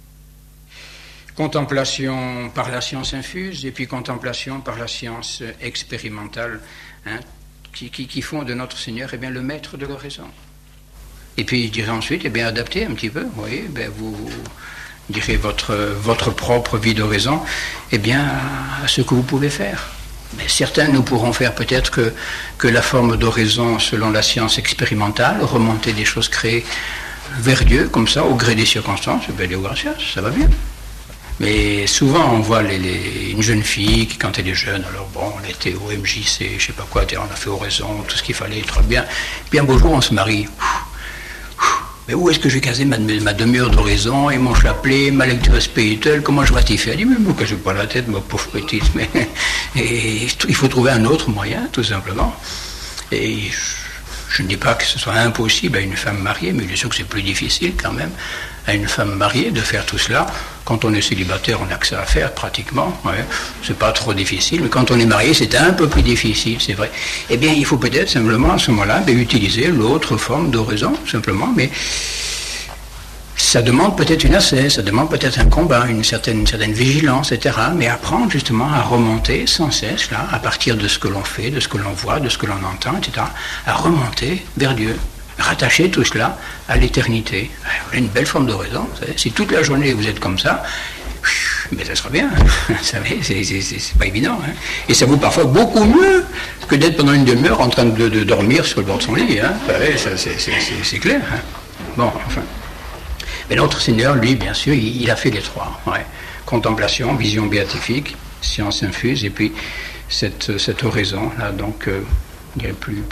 Contemplation par la science infuse et puis contemplation par la science expérimentale, hein, qui font de notre Seigneur bien, le maître de l'oraison. Et puis je dirais ensuite, bien adapter un petit peu, vous voyez, vous direz votre propre vie d'oraison bien, à ce que vous pouvez faire. Mais certains nous pourront faire peut-être que la forme d'oraison selon la science expérimentale, remonter des choses créées vers Dieu, comme ça, au gré des circonstances, ça va bien. Mais souvent, on voit une jeune fille qui, quand elle est jeune, alors bon, elle était au MJC, je sais pas quoi, on a fait oraison, tout ce qu'il fallait, très bien. Puis un beau jour, on se marie. Mais où est-ce que je vais caser ma demi-heure d'oraison et mon chapelet, ma lecture spirituelle, comment je vais t'y faire? Elle dit, mais vous ne cassez pas la tête, ma pauvre petite. Mais et il faut trouver un autre moyen, tout simplement. Et je ne dis pas que ce soit impossible à une femme mariée, mais je suis sûr que c'est plus difficile quand même à une femme mariée de faire tout cela. Quand on est célibataire, on n'a que ça à faire pratiquement. Ouais. C'est pas trop difficile, mais quand on est marié, c'est un peu plus difficile, c'est vrai. Eh bien, il faut peut-être simplement à ce moment-là utiliser l'autre forme d'oraison, simplement, mais ça demande peut-être une ascèse, ça demande peut-être un combat, une certaine vigilance, etc. Mais apprendre justement à remonter sans cesse, là, à partir de ce que l'on fait, de ce que l'on voit, de ce que l'on entend, etc., à remonter vers Dieu. Rattacher tout cela à l'éternité. Voilà une belle forme d'oraison. Si toute la journée vous êtes comme ça, mais ça sera bien. Vous savez, c'est pas évident. Hein. Et ça vaut parfois beaucoup mieux que d'être pendant une demi-heure en train de dormir sur le bord de son lit. Hein. C'est clair. Hein. Bon, enfin. Mais notre Seigneur, lui, bien sûr, il a fait les trois. Ouais. Contemplation, vision béatifique, science infuse, et puis cette oraison, là, donc, il y a plus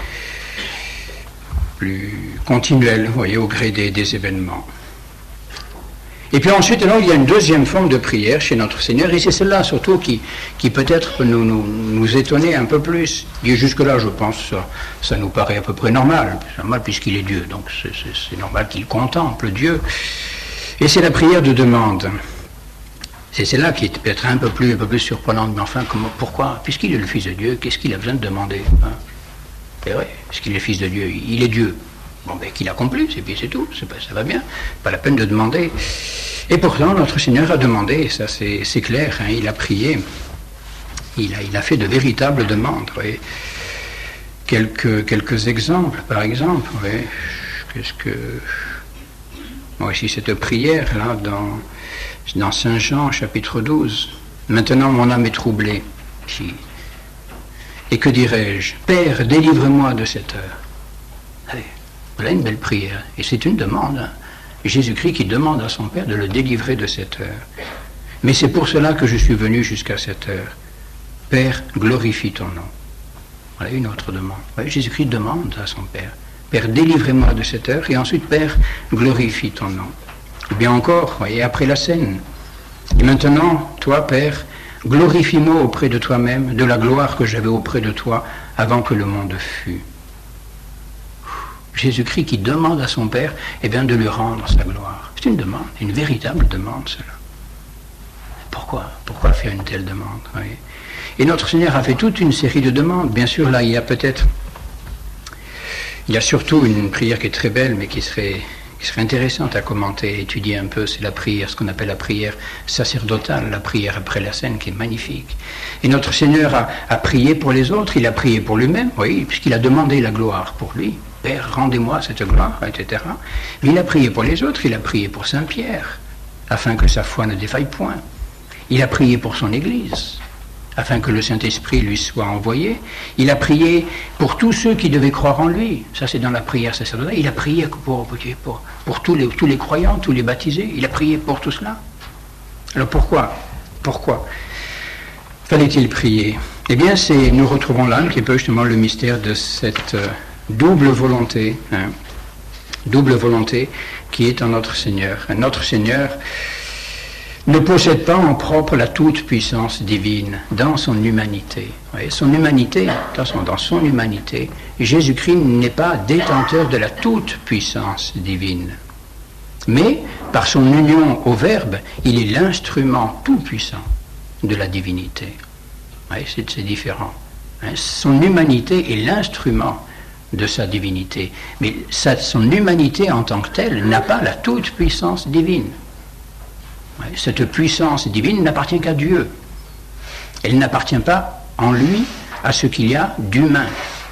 continuelle, vous voyez, au gré des événements. Et puis ensuite, alors, il y a une deuxième forme de prière chez notre Seigneur, et c'est celle-là surtout qui peut-être peut nous étonner un peu plus. Et jusque-là, je pense, ça nous paraît à peu près normal puisqu'il est Dieu, donc c'est normal qu'il contemple Dieu. Et c'est la prière de demande. C'est celle-là qui est peut-être un peu plus surprenante, mais enfin, pourquoi? Puisqu'il est le Fils de Dieu, qu'est-ce qu'il a besoin de demander, hein? C'est vrai, puisqu'il est Fils de Dieu, il est Dieu. Bon, ben qu'il accomplisse, et puis c'est tout, ça va bien, pas la peine de demander. Et pourtant, notre Seigneur a demandé, et ça c'est clair, hein, il a prié, il a fait de véritables demandes. Oui. Quelques exemples, par exemple, oui. Ici, cette prière, là, dans Saint Jean, chapitre 12. Maintenant, mon âme est troublée. Et que dirais-je? Père, délivre-moi de cette heure. Allez, voilà une belle prière. Et c'est une demande. Hein. Jésus-Christ qui demande à son Père de le délivrer de cette heure. Mais c'est pour cela que je suis venu jusqu'à cette heure. Père, glorifie ton nom. Voilà une autre demande. Ouais, Jésus-Christ demande à son Père. Père, délivrez-moi de cette heure. Et ensuite, Père, glorifie ton nom. Ou bien encore, voyez, après la scène. Et maintenant, toi, Père, glorifie-moi auprès de toi-même de la gloire que j'avais auprès de toi avant que le monde fût. Jésus-Christ qui demande à son Père de lui rendre sa gloire. C'est une demande, une véritable demande, cela. Pourquoi faire une telle demande? Oui. Et notre Seigneur a fait toute une série de demandes. Bien sûr, là, il y a surtout une prière qui est très belle, mais qui serait qui serait intéressante à commenter, étudier un peu, c'est la prière, ce qu'on appelle la prière sacerdotale, la prière après la scène, qui est magnifique. Et notre Seigneur a prié pour les autres, il a prié pour lui-même, oui, puisqu'il a demandé la gloire pour lui. Père, rendez-moi cette gloire, etc. Mais il a prié pour les autres, il a prié pour Saint Pierre, afin que sa foi ne défaille point. Il a prié pour son Église, afin que le Saint-Esprit lui soit envoyé. Il a prié pour tous ceux qui devaient croire en lui. Ça, c'est dans la prière sacerdotale. Il a prié pour tous les croyants, tous les baptisés. Il a prié pour tout cela. Alors pourquoi fallait-il prier? Eh bien, nous retrouvons là un petit peu justement le mystère de cette double volonté qui est en notre Seigneur. Notre Seigneur ne possède pas en propre la toute-puissance divine dans son humanité. Vous voyez, son humanité, attention, dans son humanité, Jésus-Christ n'est pas détenteur de la toute-puissance divine. Mais, par son union au Verbe, il est l'instrument tout-puissant de la divinité. Vous voyez, c'est différent. Son humanité est l'instrument de sa divinité. Mais son humanité en tant que telle n'a pas la toute-puissance divine. Cette puissance divine n'appartient qu'à Dieu. Elle n'appartient pas en lui à ce qu'il y a d'humain.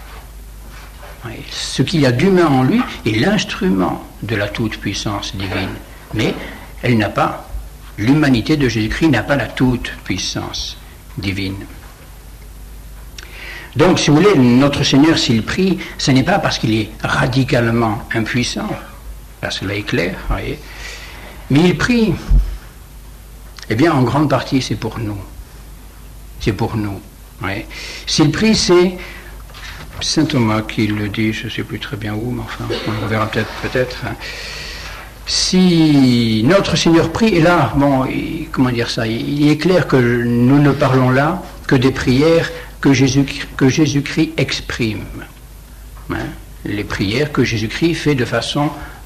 Ce qu'il y a d'humain en lui est l'instrument de la toute-puissance divine. Mais elle n'a pas, l'humanité de Jésus-Christ n'a pas la toute-puissance divine. Donc, si vous voulez, notre Seigneur, s'il prie, ce n'est pas parce qu'il est radicalement impuissant, là cela est clair, voyez, mais il prie. Eh bien, en grande partie, c'est pour nous. C'est pour nous. Ouais. S'il prie, c'est Saint Thomas qui le dit, je ne sais plus très bien où, mais enfin, on le verra peut-être. Hein. Si notre Seigneur prie, et là, bon, comment dire ça, il est clair que nous ne parlons là que des prières que Jésus-Christ exprime. Hein. Les prières que Jésus-Christ fait de façon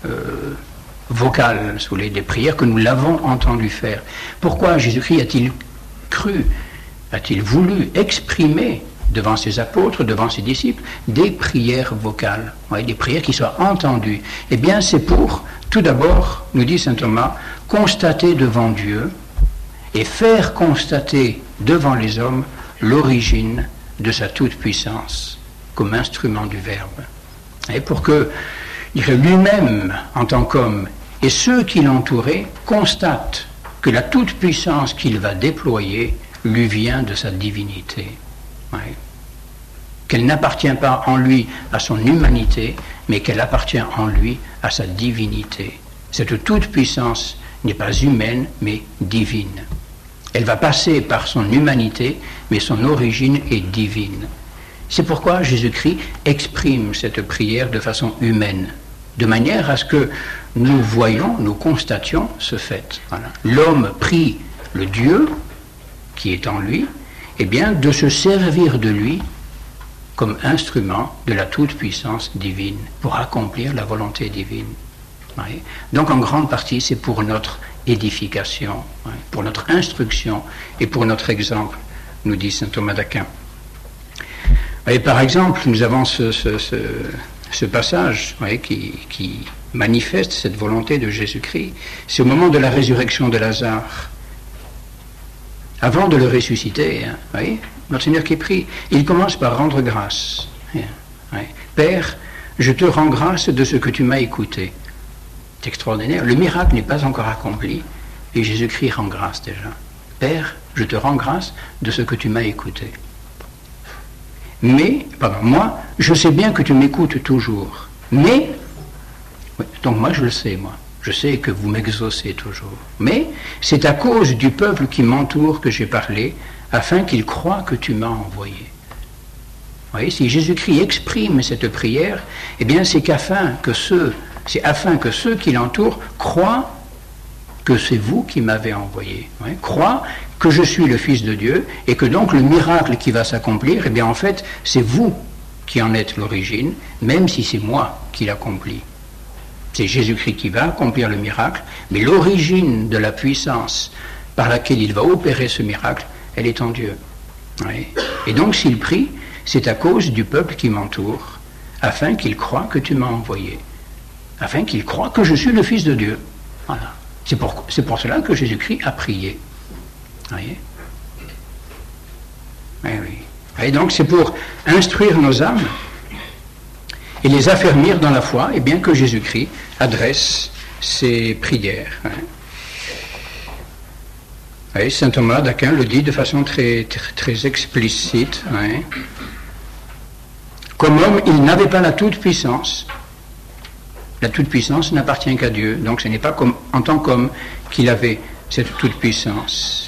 vocale, sous des prières que nous l'avons entendu faire. Pourquoi Jésus-Christ a-t-il cru, a-t-il voulu exprimer devant ses apôtres, devant ses disciples, des prières vocales, des prières qui soient entendues? Eh bien, c'est pour, tout d'abord, nous dit saint Thomas, constater devant Dieu et faire constater devant les hommes l'origine de sa toute-puissance comme instrument du Verbe. Et pour que lui-même, en tant qu'homme, et ceux qui l'entouraient, constatent que la toute-puissance qu'il va déployer lui vient de sa divinité. Ouais. Qu'elle n'appartient pas en lui à son humanité, mais qu'elle appartient en lui à sa divinité. Cette toute-puissance n'est pas humaine, mais divine. Elle va passer par son humanité, mais son origine est divine. C'est pourquoi Jésus-Christ exprime cette prière de façon humaine, de manière à ce que nous voyions, nous constations ce fait. Voilà. L'homme prie le Dieu qui est en lui, eh bien, de se servir de lui comme instrument de la toute-puissance divine pour accomplir la volonté divine. Oui. Donc, en grande partie, c'est pour notre édification, pour notre instruction et pour notre exemple, nous dit saint Thomas d'Aquin. Et par exemple, nous avons ce passage qui manifeste cette volonté de Jésus-Christ. C'est au moment de la résurrection de Lazare. Avant de le ressusciter, notre Seigneur qui prie, il commence par rendre grâce. Père, je te rends grâce de ce que tu m'as écouté. C'est extraordinaire. Le miracle n'est pas encore accompli et Jésus-Christ rend grâce déjà. Père, je te rends grâce de ce que tu m'as écouté. Mais, moi, je sais bien que tu m'écoutes toujours. Mais, donc moi je le sais, je sais que vous m'exaucez toujours. Mais c'est à cause du peuple qui m'entoure que j'ai parlé, afin qu'il croie que tu m'as envoyé. Vous voyez, si Jésus-Christ exprime cette prière, eh bien c'est afin que ceux qui l'entourent croient que c'est vous qui m'avez envoyé. Croient que je suis le Fils de Dieu et que donc le miracle qui va s'accomplir, eh bien en fait, c'est vous qui en êtes l'origine, même si c'est moi qui l'accomplis. C'est Jésus-Christ qui va accomplir le miracle, mais l'origine de la puissance par laquelle il va opérer ce miracle, elle est en Dieu. Oui. Et donc s'il prie, c'est à cause du peuple qui m'entoure, afin qu'il croie que tu m'as envoyé. afin qu'ils croient que je suis le Fils de Dieu. Voilà. C'est pour cela que Jésus-Christ a prié. Vous voyez ? Oui. Et donc c'est pour instruire nos âmes et les affermir dans la foi, et bien que Jésus-Christ adresse ses prières. Oui, saint Thomas d'Aquin le dit de façon très, très explicite. Oui. Comme homme, il n'avait pas la toute-puissance. La toute-puissance n'appartient qu'à Dieu. Donc ce n'est pas comme, en tant qu'homme qu'il avait cette toute-puissance.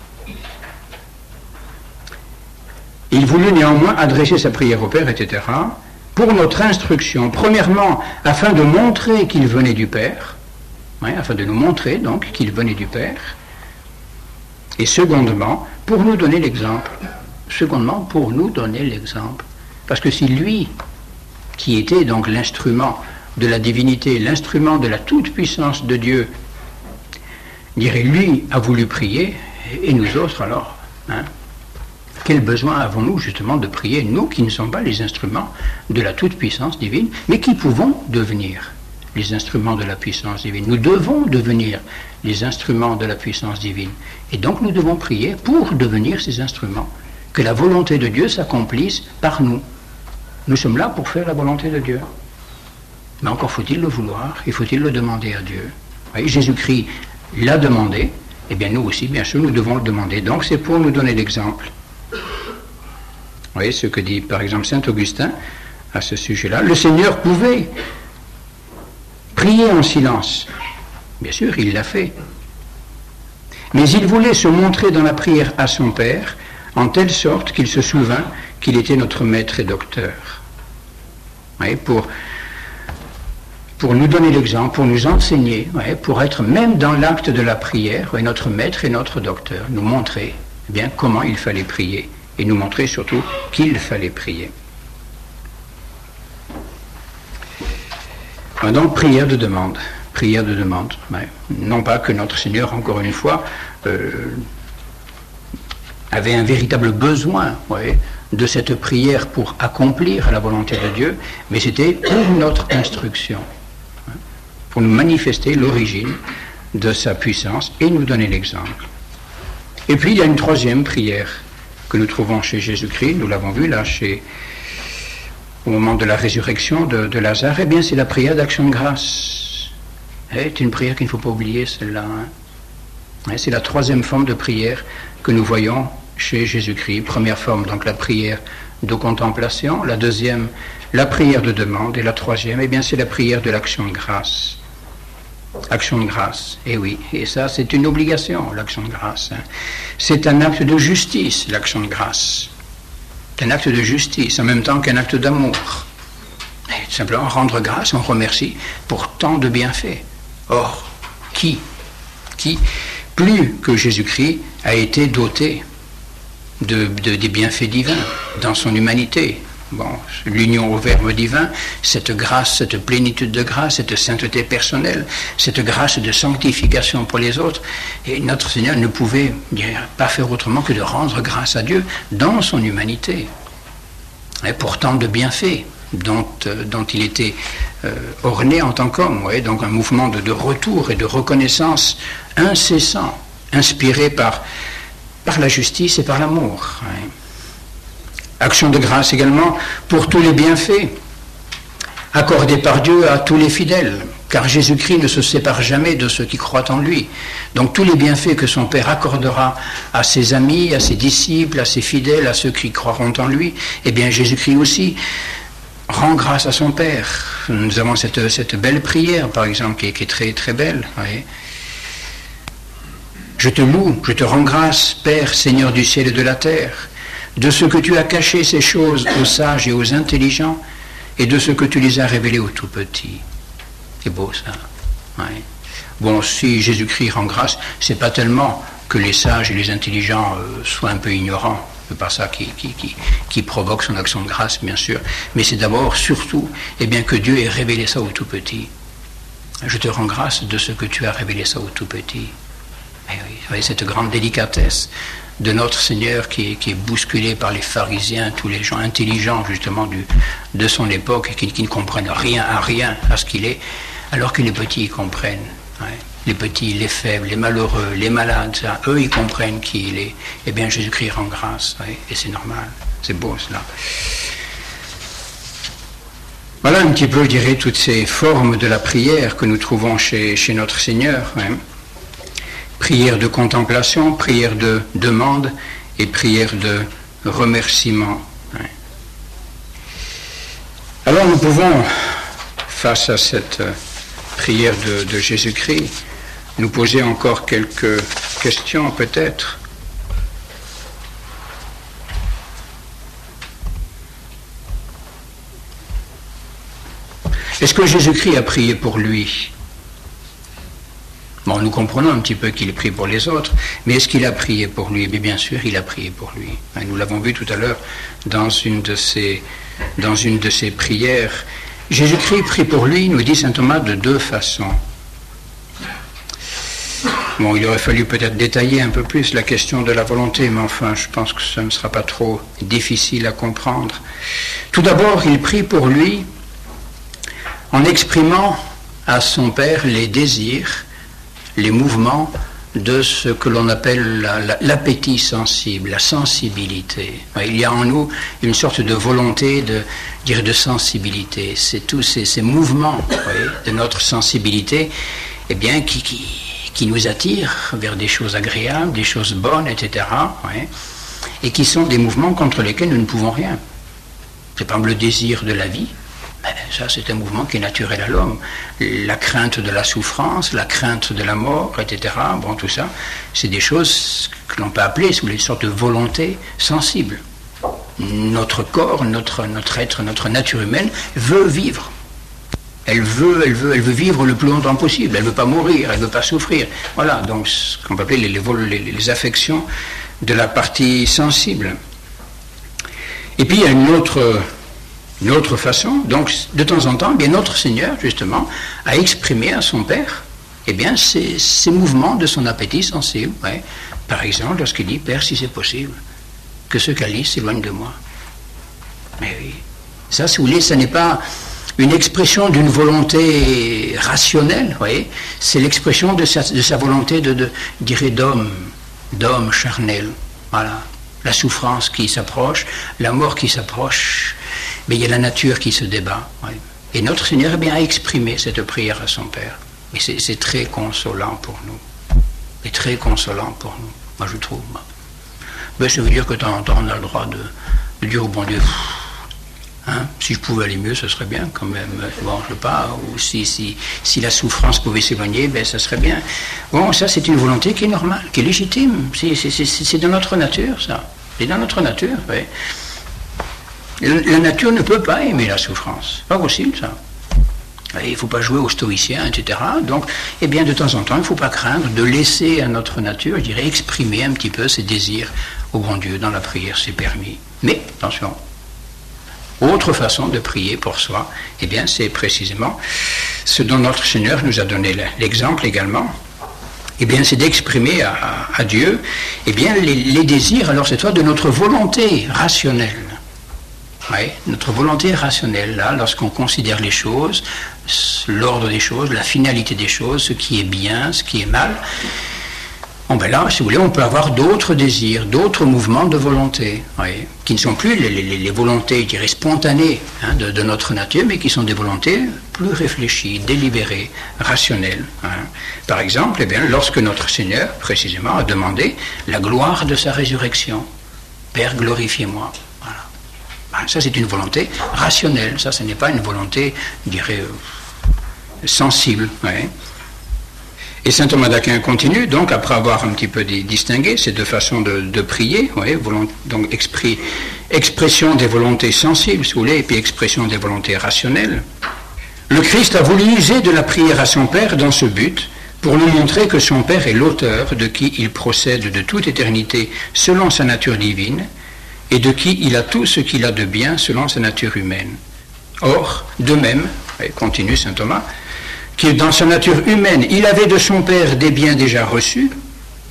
Il voulut néanmoins adresser sa prière au Père, etc., pour notre instruction. Premièrement, afin de montrer qu'il venait du Père, afin de nous montrer donc qu'il venait du Père, et secondement, pour nous donner l'exemple. Secondement, pour nous donner l'exemple. Parce que si lui, qui était donc l'instrument de la divinité, l'instrument de la toute-puissance de Dieu, dirait, lui a voulu prier, et nous autres alors, quel besoin avons-nous justement de prier, nous qui ne sommes pas les instruments de la toute-puissance divine, mais qui pouvons devenir les instruments de la puissance divine. Nous devons devenir les instruments de la puissance divine. Et donc nous devons prier pour devenir ces instruments. Que la volonté de Dieu s'accomplisse par nous. Nous sommes là pour faire la volonté de Dieu. Mais encore faut-il le vouloir, et faut-il le demander à Dieu. Oui, Jésus-Christ l'a demandé, et bien nous aussi, bien sûr, nous devons le demander. Donc c'est pour nous donner l'exemple. Vous voyez ce que dit par exemple saint Augustin à ce sujet-là. Le Seigneur pouvait prier en silence. Bien sûr, il l'a fait. Mais il voulait se montrer dans la prière à son Père en telle sorte qu'il se souvint qu'il était notre maître et docteur. Vous voyez, pour nous donner l'exemple, pour nous enseigner, pour être même dans l'acte de la prière, notre maître et notre docteur, nous montrer bien comment il fallait prier. Et nous montrer surtout qu'il fallait prier. Donc, prière de demande. Prière de demande. Non pas que notre Seigneur, encore une fois, avait un véritable besoin de cette prière pour accomplir la volonté de Dieu, mais c'était pour notre instruction, pour nous manifester l'origine de sa puissance et nous donner l'exemple. Et puis, il y a une troisième prière que nous trouvons chez Jésus-Christ, nous l'avons vu là, au moment de la résurrection de Lazare, eh bien c'est la prière d'action de grâce. C'est une prière qu'il ne faut pas oublier, celle-là. C'est la troisième forme de prière que nous voyons chez Jésus-Christ. Première forme, donc la prière de contemplation, la deuxième, la prière de demande, et la troisième, eh bien c'est la prière de l'action de grâce. Action de grâce, et oui, et ça c'est une obligation, l'action de grâce. C'est un acte de justice, l'action de grâce. C'est un acte de justice en même temps qu'un acte d'amour. Et tout simplement rendre grâce, on remercie pour tant de bienfaits. Or, qui, plus que Jésus-Christ, a été doté des bienfaits divins dans son humanité? Bon, l'union au Verbe divin, cette grâce, cette plénitude de grâce, cette sainteté personnelle, cette grâce de sanctification pour les autres, et notre Seigneur ne pouvait pas faire autrement que de rendre grâce à Dieu dans son humanité. Et pourtant de bienfaits dont il était orné en tant qu'homme, donc un mouvement de retour et de reconnaissance incessant, inspiré par la justice et par l'amour. Action de grâce également pour tous les bienfaits accordés par Dieu à tous les fidèles, car Jésus-Christ ne se sépare jamais de ceux qui croient en lui. Donc tous les bienfaits que son Père accordera à ses amis, à ses disciples, à ses fidèles, à ceux qui croiront en lui, eh bien Jésus-Christ aussi rend grâce à son Père. Nous avons cette belle prière, par exemple, qui est très très belle. Voyez. Je te loue, je te rends grâce, Père, Seigneur du ciel et de la terre, de ce que tu as caché ces choses aux sages et aux intelligents, et de ce que tu les as révélées aux tout petits. C'est beau ça. Ouais. Bon, si Jésus-Christ rend grâce, c'est pas tellement que les sages et les intelligents soient un peu ignorants. C'est pas ça qui provoque son action de grâce, bien sûr. Mais c'est d'abord, surtout, bien que Dieu ait révélé ça aux tout petits. Je te rends grâce de ce que tu as révélé ça aux tout petits. Et oui, cette grande délicatesse de notre Seigneur qui est bousculé par les pharisiens, tous les gens intelligents justement de son époque, qui ne comprennent rien à ce qu'il est, alors que les petits y comprennent. Ouais. Les petits, les faibles, les malheureux, les malades, ça, eux ils comprennent qui il est. Eh bien Jésus-Christ rend grâce, ouais, et c'est normal, c'est beau cela. Voilà un petit peu, je dirais, toutes ces formes de la prière que nous trouvons chez notre Seigneur. Ouais. Prière de contemplation, prière de demande et prière de remerciement. Ouais. Alors nous pouvons, face à cette prière de Jésus-Christ, nous poser encore quelques questions peut-être. Est-ce que Jésus-Christ a prié pour lui? Bon, nous comprenons un petit peu qu'il est prié pour les autres, mais est-ce qu'il a prié pour lui? Bien sûr, il a prié pour lui. Nous l'avons vu tout à l'heure dans une de ces prières. Jésus-Christ prie pour lui, nous dit saint Thomas, de deux façons. Bon, il aurait fallu peut-être détailler un peu plus la question de la volonté, mais enfin, je pense que ça ne sera pas trop difficile à comprendre. Tout d'abord, il prie pour lui en exprimant à son Père les désirs, les mouvements de ce que l'on appelle l'appétit sensible, la sensibilité. Il y a en nous une sorte de volonté de sensibilité. C'est tous ces mouvements, de notre sensibilité, eh bien, qui nous attirent vers des choses agréables, des choses bonnes, etc. Et qui sont des mouvements contre lesquels nous ne pouvons rien. C'est par exemple le désir de la vie. Ça, c'est un mouvement qui est naturel à l'homme. La crainte de la souffrance, la crainte de la mort, etc. Bon, tout ça, c'est des choses que l'on peut appeler sous les sortes de volonté sensible. Notre corps, notre être, notre nature humaine veut vivre. Elle veut vivre le plus longtemps possible. Elle ne veut pas mourir, elle ne veut pas souffrir. Voilà, donc ce qu'on peut appeler les affections de la partie sensible. Et puis il y a une autre façon, donc de temps en temps, bien notre Seigneur, justement, a exprimé à son Père, eh bien, ces mouvements de son appétit sensible. Ouais. Par exemple, lorsqu'il dit, Père, si c'est possible, que ce calice s'éloigne de moi. Mais oui, ça, si vous voulez, ça n'est pas une expression d'une volonté rationnelle, voyez, c'est l'expression de sa volonté d'homme charnel. Voilà. La souffrance qui s'approche, la mort qui s'approche, mais il y a la nature qui se débat. Ouais. Et notre Seigneur a exprimé cette prière à son Père. Et c'est très consolant pour nous. Et très consolant pour nous, moi je trouve. Ben, ça veut dire que de temps en temps on a le droit de dire au bon Dieu, si je pouvais aller mieux, ce serait bien quand même. Bon, je sais pas, ou si la souffrance pouvait s'éloigner, ben ça serait bien. Bon, ça c'est une volonté qui est normale, qui est légitime. C'est dans notre nature, ça. C'est dans notre nature, oui. La nature ne peut pas aimer la souffrance. Pas possible, ça. Il ne faut pas jouer aux stoïciens, etc. Donc, eh bien, de temps en temps, il ne faut pas craindre de laisser à notre nature, je dirais, exprimer un petit peu ses désirs au bon Dieu. Dans la prière, c'est permis. Mais, attention, autre façon de prier pour soi, eh bien, c'est précisément ce dont notre Seigneur nous a donné l'exemple également. Eh bien, c'est d'exprimer à Dieu, eh bien, les désirs, alors cette fois, de notre volonté rationnelle. Oui, notre volonté rationnelle, là, lorsqu'on considère les choses, l'ordre des choses, la finalité des choses, ce qui est bien, ce qui est mal, bon ben là, si vous voulez, on peut avoir d'autres désirs, d'autres mouvements de volonté, oui, qui ne sont plus les volontés, je dirais, spontanées de notre nature, mais qui sont des volontés plus réfléchies, délibérées, rationnelles. Par exemple, eh bien, lorsque notre Seigneur, précisément, a demandé la gloire de sa résurrection. Père, glorifiez-moi. Ça, c'est une volonté rationnelle. Ça, ce n'est pas une volonté, je dirais, sensible. Ouais. Et saint Thomas d'Aquin continue, donc, après avoir un petit peu distingué ces deux façons de prier, ouais, donc expression des volontés sensibles, si vous voulez, et puis expression des volontés rationnelles. Le Christ a voulu user de la prière à son Père dans ce but, pour nous montrer que son Père est l'auteur de qui il procède de toute éternité selon sa nature divine, et de qui il a tout ce qu'il a de bien selon sa nature humaine. Or, de même, continue saint Thomas, que dans sa nature humaine, il avait de son Père des biens déjà reçus,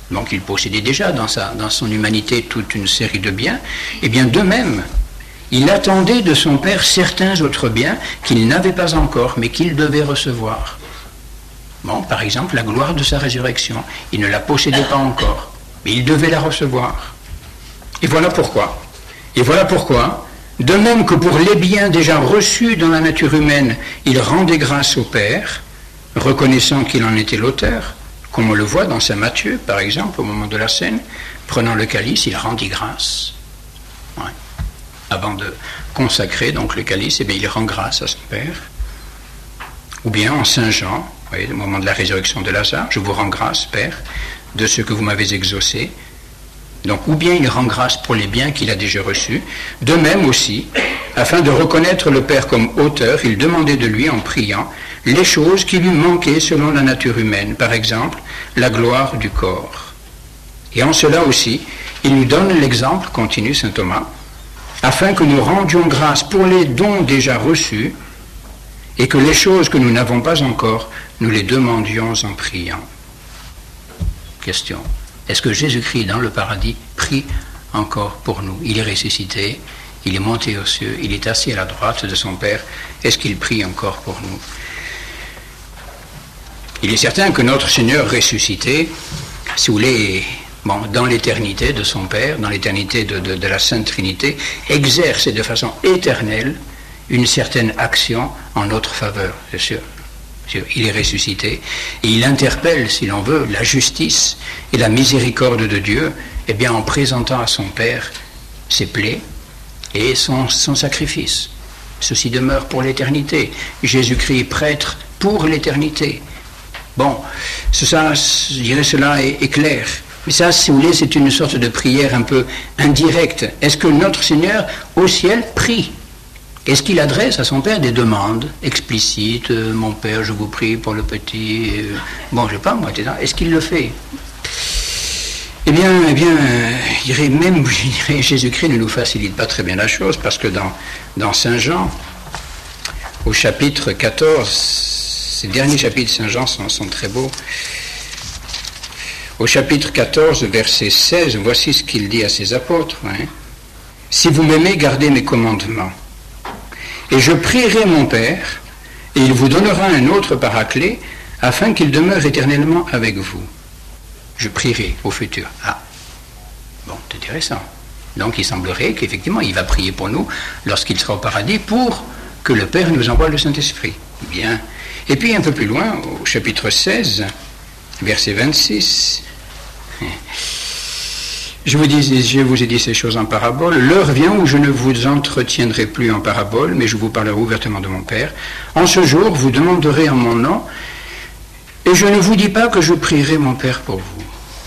Donc il possédait déjà dans son humanité toute une série de biens. Et bien de même, il attendait de son Père certains autres biens qu'il n'avait pas encore, mais qu'il devait recevoir. Bon, par exemple, la gloire de sa résurrection. Il ne la possédait pas encore, mais il devait la recevoir. Et voilà pourquoi. De même que pour les biens déjà reçus dans la nature humaine, il rendait grâce au Père, reconnaissant qu'il en était l'auteur, comme on le voit dans saint Matthieu, par exemple, au moment de la scène, prenant le calice, il rendit grâce. Ouais. Avant de consacrer donc le calice, il rend grâce à son Père. Ou bien en saint Jean, vous voyez, au moment de la résurrection de Lazare, je vous rends grâce, Père, de ce que vous m'avez exaucé. Donc, ou bien il rend grâce pour les biens qu'il a déjà reçus. De même aussi, afin de reconnaître le Père comme auteur, il demandait de lui, en priant, les choses qui lui manquaient selon la nature humaine, par exemple, la gloire du corps. Et en cela aussi, il nous donne l'exemple, continue saint Thomas, afin que nous rendions grâce pour les dons déjà reçus, et que les choses que nous n'avons pas encore, nous les demandions en priant. Question. Est-ce que Jésus-Christ, dans le paradis, prie encore pour nous? Il est ressuscité, il est monté aux cieux, il est assis à la droite de son Père. Est-ce qu'il prie encore pour nous? Il est certain que notre Seigneur ressuscité, si vous voulez, dans l'éternité de son Père, dans l'éternité de la Sainte Trinité, exerce de façon éternelle une certaine action en notre faveur, c'est sûr. Il est ressuscité et il interpelle, si l'on veut, la justice et la miséricorde de Dieu, en présentant à son Père ses plaies et son sacrifice. Ceci demeure pour l'éternité. Jésus-Christ prêtre pour l'éternité. Bon, je dirais cela est clair. Mais ça, si vous voulez, c'est une sorte de prière un peu indirecte. Est-ce que notre Seigneur au ciel prie? Est-ce qu'il adresse à son Père des demandes explicites? Mon Père, je vous prie pour le petit. Je sais pas, moi, est-ce qu'il le fait? Je dirais, Jésus-Christ ne nous facilite pas très bien la chose, parce que dans Saint Jean, au chapitre 14, ces derniers chapitres de Saint Jean sont très beaux. Au chapitre 14, verset 16, voici ce qu'il dit à ses apôtres. Si vous m'aimez, gardez mes commandements. Et je prierai mon Père, et il vous donnera un autre paraclet, afin qu'il demeure éternellement avec vous. Je prierai au futur. C'est intéressant. Donc il semblerait qu'effectivement, il va prier pour nous lorsqu'il sera au paradis pour que le Père nous envoie le Saint-Esprit. Bien. Et puis un peu plus loin, au chapitre 16, verset 26, je vous ai dit ces choses en parabole. L'heure vient où je ne vous entretiendrai plus en parabole, mais je vous parlerai ouvertement de mon Père. En ce jour, vous demanderez en mon nom, et je ne vous dis pas que je prierai mon Père pour vous.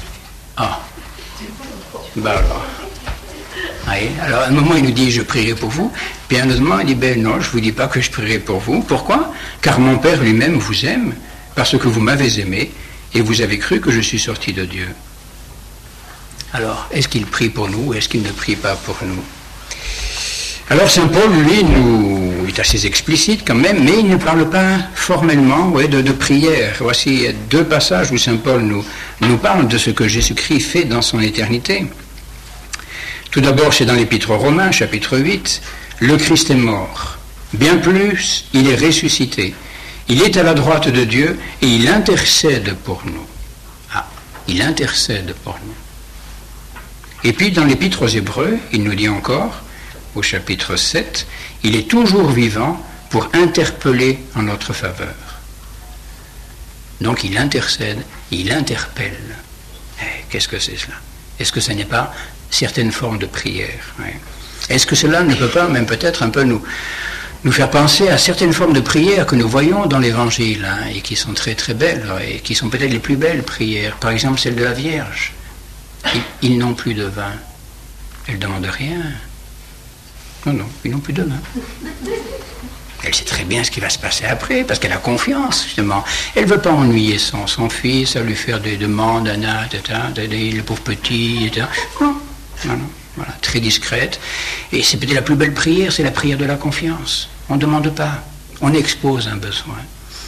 Alors, à un moment, il nous dit, je prierai pour vous. Puis à un autre moment, il dit, non, je ne vous dis pas que je prierai pour vous. Pourquoi? Car mon Père lui-même vous aime, parce que vous m'avez aimé, et vous avez cru que je suis sorti de Dieu. Alors, est-ce qu'il prie pour nous ou est-ce qu'il ne prie pas pour nous? Alors, saint Paul, lui, il est assez explicite quand même, mais il ne parle pas formellement de prière. Voici 2 passages où saint Paul nous parle de ce que Jésus-Christ fait dans son éternité. Tout d'abord, c'est dans l'Épître aux Romains, chapitre 8, le Christ est mort. Bien plus, il est ressuscité. Il est à la droite de Dieu et il intercède pour nous. Il intercède pour nous. Et puis dans l'Épître aux Hébreux, il nous dit encore, au chapitre 7, il est toujours vivant pour interpeller en notre faveur. Donc il intercède, il interpelle. Qu'est-ce que c'est cela? Est-ce que ce n'est pas certaines formes de prière? Est-ce que cela ne peut pas, même peut-être un peu nous faire penser à certaines formes de prières que nous voyons dans l'Évangile, et qui sont très très belles, et qui sont peut-être les plus belles prières. Par exemple, celle de la Vierge. Ils n'ont plus de vin. Elle ne demande rien. Non, ils n'ont plus de vin. Elle sait très bien ce qui va se passer après, parce qu'elle a confiance, justement. Elle ne veut pas ennuyer son fils, à lui faire des demandes, le pauvre petit, etc. Non. Voilà, très discrète. Et c'est peut-être la plus belle prière, c'est la prière de la confiance. On ne demande pas, on expose un besoin.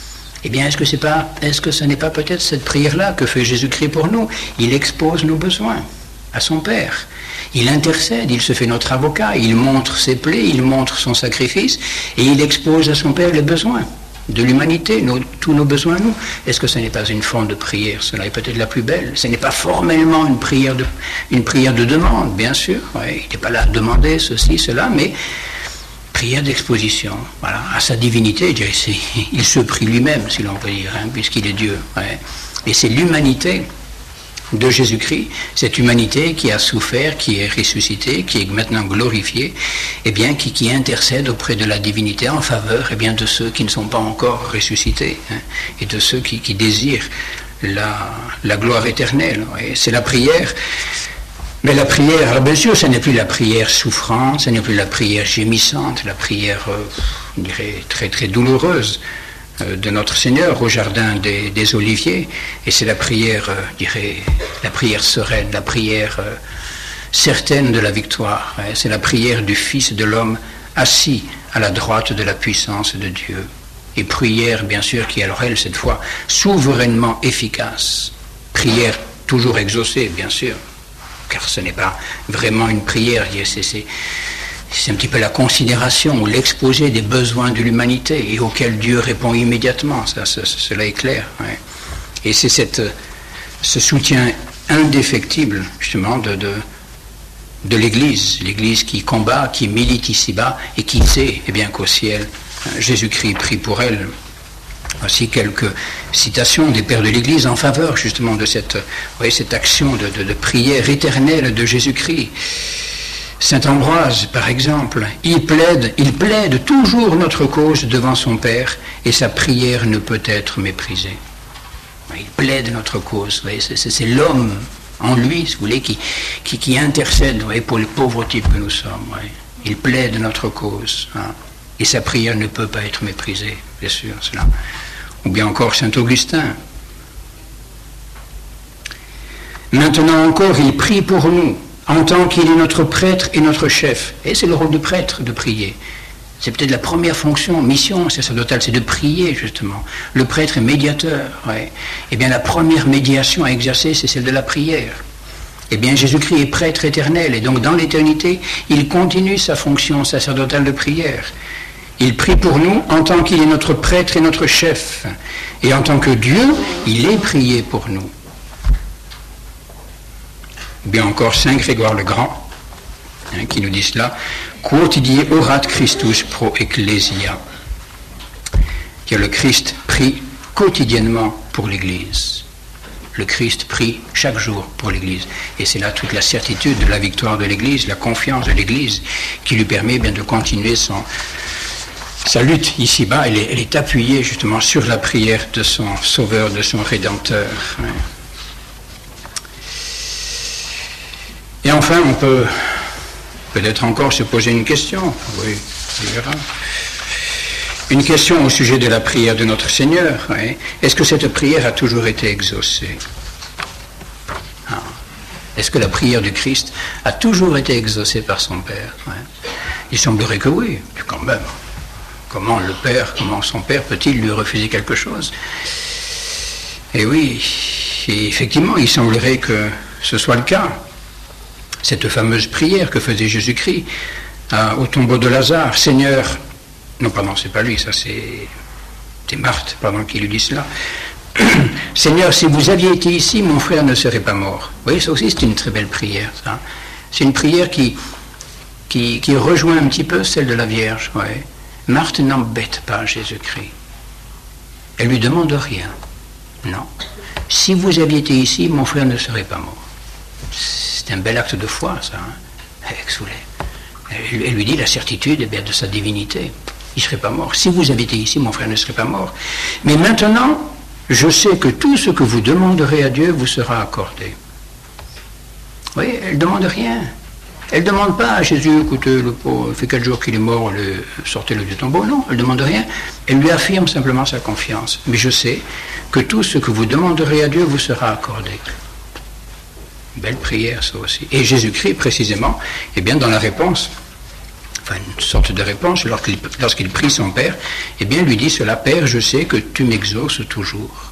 Eh bien, est-ce que ce n'est pas peut-être cette prière-là que fait Jésus-Christ pour nous? Il expose nos besoins à son Père. Il intercède, il se fait notre avocat, il montre ses plaies, il montre son sacrifice, et il expose à son Père les besoins de l'humanité, tous nos besoins à nous. Est-ce que ce n'est pas une forme de prière? Cela est peut-être la plus belle. Ce n'est pas formellement une prière de demande, bien sûr. Ouais, il n'est pas là à demander ceci, cela, mais prière d'exposition, voilà, à sa divinité, je dirais, il se prie lui-même, si l'on peut dire, hein, puisqu'il est Dieu. Ouais. Et c'est l'humanité de Jésus-Christ, cette humanité qui a souffert, qui est ressuscitée, qui est maintenant glorifiée, eh bien, qui intercède auprès de la divinité en faveur, eh bien, de ceux qui ne sont pas encore ressuscités, hein, et de ceux qui désirent la gloire éternelle. Ouais. C'est la prière. Mais la prière, alors bien sûr, ce n'est plus la prière souffrante, ce n'est plus la prière gémissante, la prière, je dirais, très très douloureuse de notre Seigneur au jardin des Oliviers. Et c'est la prière, je dirais, la prière sereine, la prière certaine de la victoire. C'est la prière du Fils de l'homme assis à la droite de la puissance de Dieu. Et prière, bien sûr, qui alors elle, cette fois, souverainement efficace. Prière toujours exaucée, bien sûr. Car ce n'est pas vraiment une prière, c'est un petit peu la considération ou l'exposé des besoins de l'humanité et auquel Dieu répond immédiatement, cela est clair. Ouais. Et c'est ce soutien indéfectible, justement, de l'Église qui combat, qui milite ici-bas et qui sait eh bien, qu'au ciel, Jésus-Christ prie pour elle. Voici quelques citations des pères de l'Église en faveur justement de cette action de prière éternelle de Jésus-Christ. Saint Ambroise, par exemple, il plaide toujours notre cause devant son Père et sa prière ne peut être méprisée. Il plaide notre cause, c'est l'homme en lui, si vous voulez, qui intercède pour les pauvres types que nous sommes. Il plaide notre cause. Hein. Et sa prière ne peut pas être méprisée, bien sûr, cela. Ou bien encore Saint Augustin. Maintenant encore, il prie pour nous, en tant qu'il est notre prêtre et notre chef. Et c'est le rôle du prêtre de prier. C'est peut-être la première fonction, mission sacerdotale, c'est de prier, justement. Le prêtre est médiateur. Ouais. Eh bien, la première médiation à exercer, c'est celle de la prière. Eh bien, Jésus-Christ est prêtre éternel, et donc dans l'éternité, il continue sa fonction sacerdotale de prière. Il prie pour nous en tant qu'il est notre prêtre et notre chef. Et en tant que Dieu, il est prié pour nous. Bien encore Saint Grégoire le Grand, qui nous dit cela, quotidie orat Christus pro ecclesia. Que le Christ prie quotidiennement pour l'Église. Le Christ prie chaque jour pour l'Église. Et c'est là toute la certitude de la victoire de l'Église, la confiance de l'Église, qui lui permet bien de continuer sa lutte ici-bas. Elle est appuyée justement sur la prière de son Sauveur, de son Rédempteur. Et enfin, on peut peut-être encore se poser une question. Oui, on verra. Une question au sujet de la prière de notre Seigneur. Oui. Est-ce que cette prière a toujours été exaucée? Est-ce que la prière du Christ a toujours été exaucée par son Père? Oui. Il semblerait que oui, quand même. Comment son Père peut-il lui refuser quelque chose? Et oui, et effectivement, il semblerait que ce soit le cas. Cette fameuse prière que faisait Jésus-Christ au tombeau de Lazare, Seigneur, non pardon, c'est pas lui, ça c'est Marthe, pardon, qui lui dit cela. Seigneur, si vous aviez été ici, mon frère ne serait pas mort. Vous voyez, ça aussi c'est une très belle prière, ça. C'est une prière qui rejoint un petit peu celle de la Vierge, ouais. Marthe n'embête pas Jésus-Christ. Elle lui demande rien. Non. Si vous aviez été ici, mon frère ne serait pas mort. C'est un bel acte de foi, ça. Elle lui dit la certitude eh bien, de sa divinité. Il ne serait pas mort. Si vous avez été ici, mon frère ne serait pas mort. Mais maintenant, je sais que tout ce que vous demanderez à Dieu vous sera accordé. Vous voyez, elle ne demande rien. Elle ne demande pas à Jésus, écoutez, le pauvre, il fait 4 jours qu'il est mort, sortez-le du tombeau. Non, elle ne demande rien. Elle lui affirme simplement sa confiance. Mais je sais que tout ce que vous demanderez à Dieu vous sera accordé. Belle prière, ça aussi. Et Jésus-Christ, précisément, eh bien, dans la réponse enfin une sorte de réponse, lorsqu'il prie son Père, eh bien lui dit cela, Père, je sais que tu m'exauces toujours.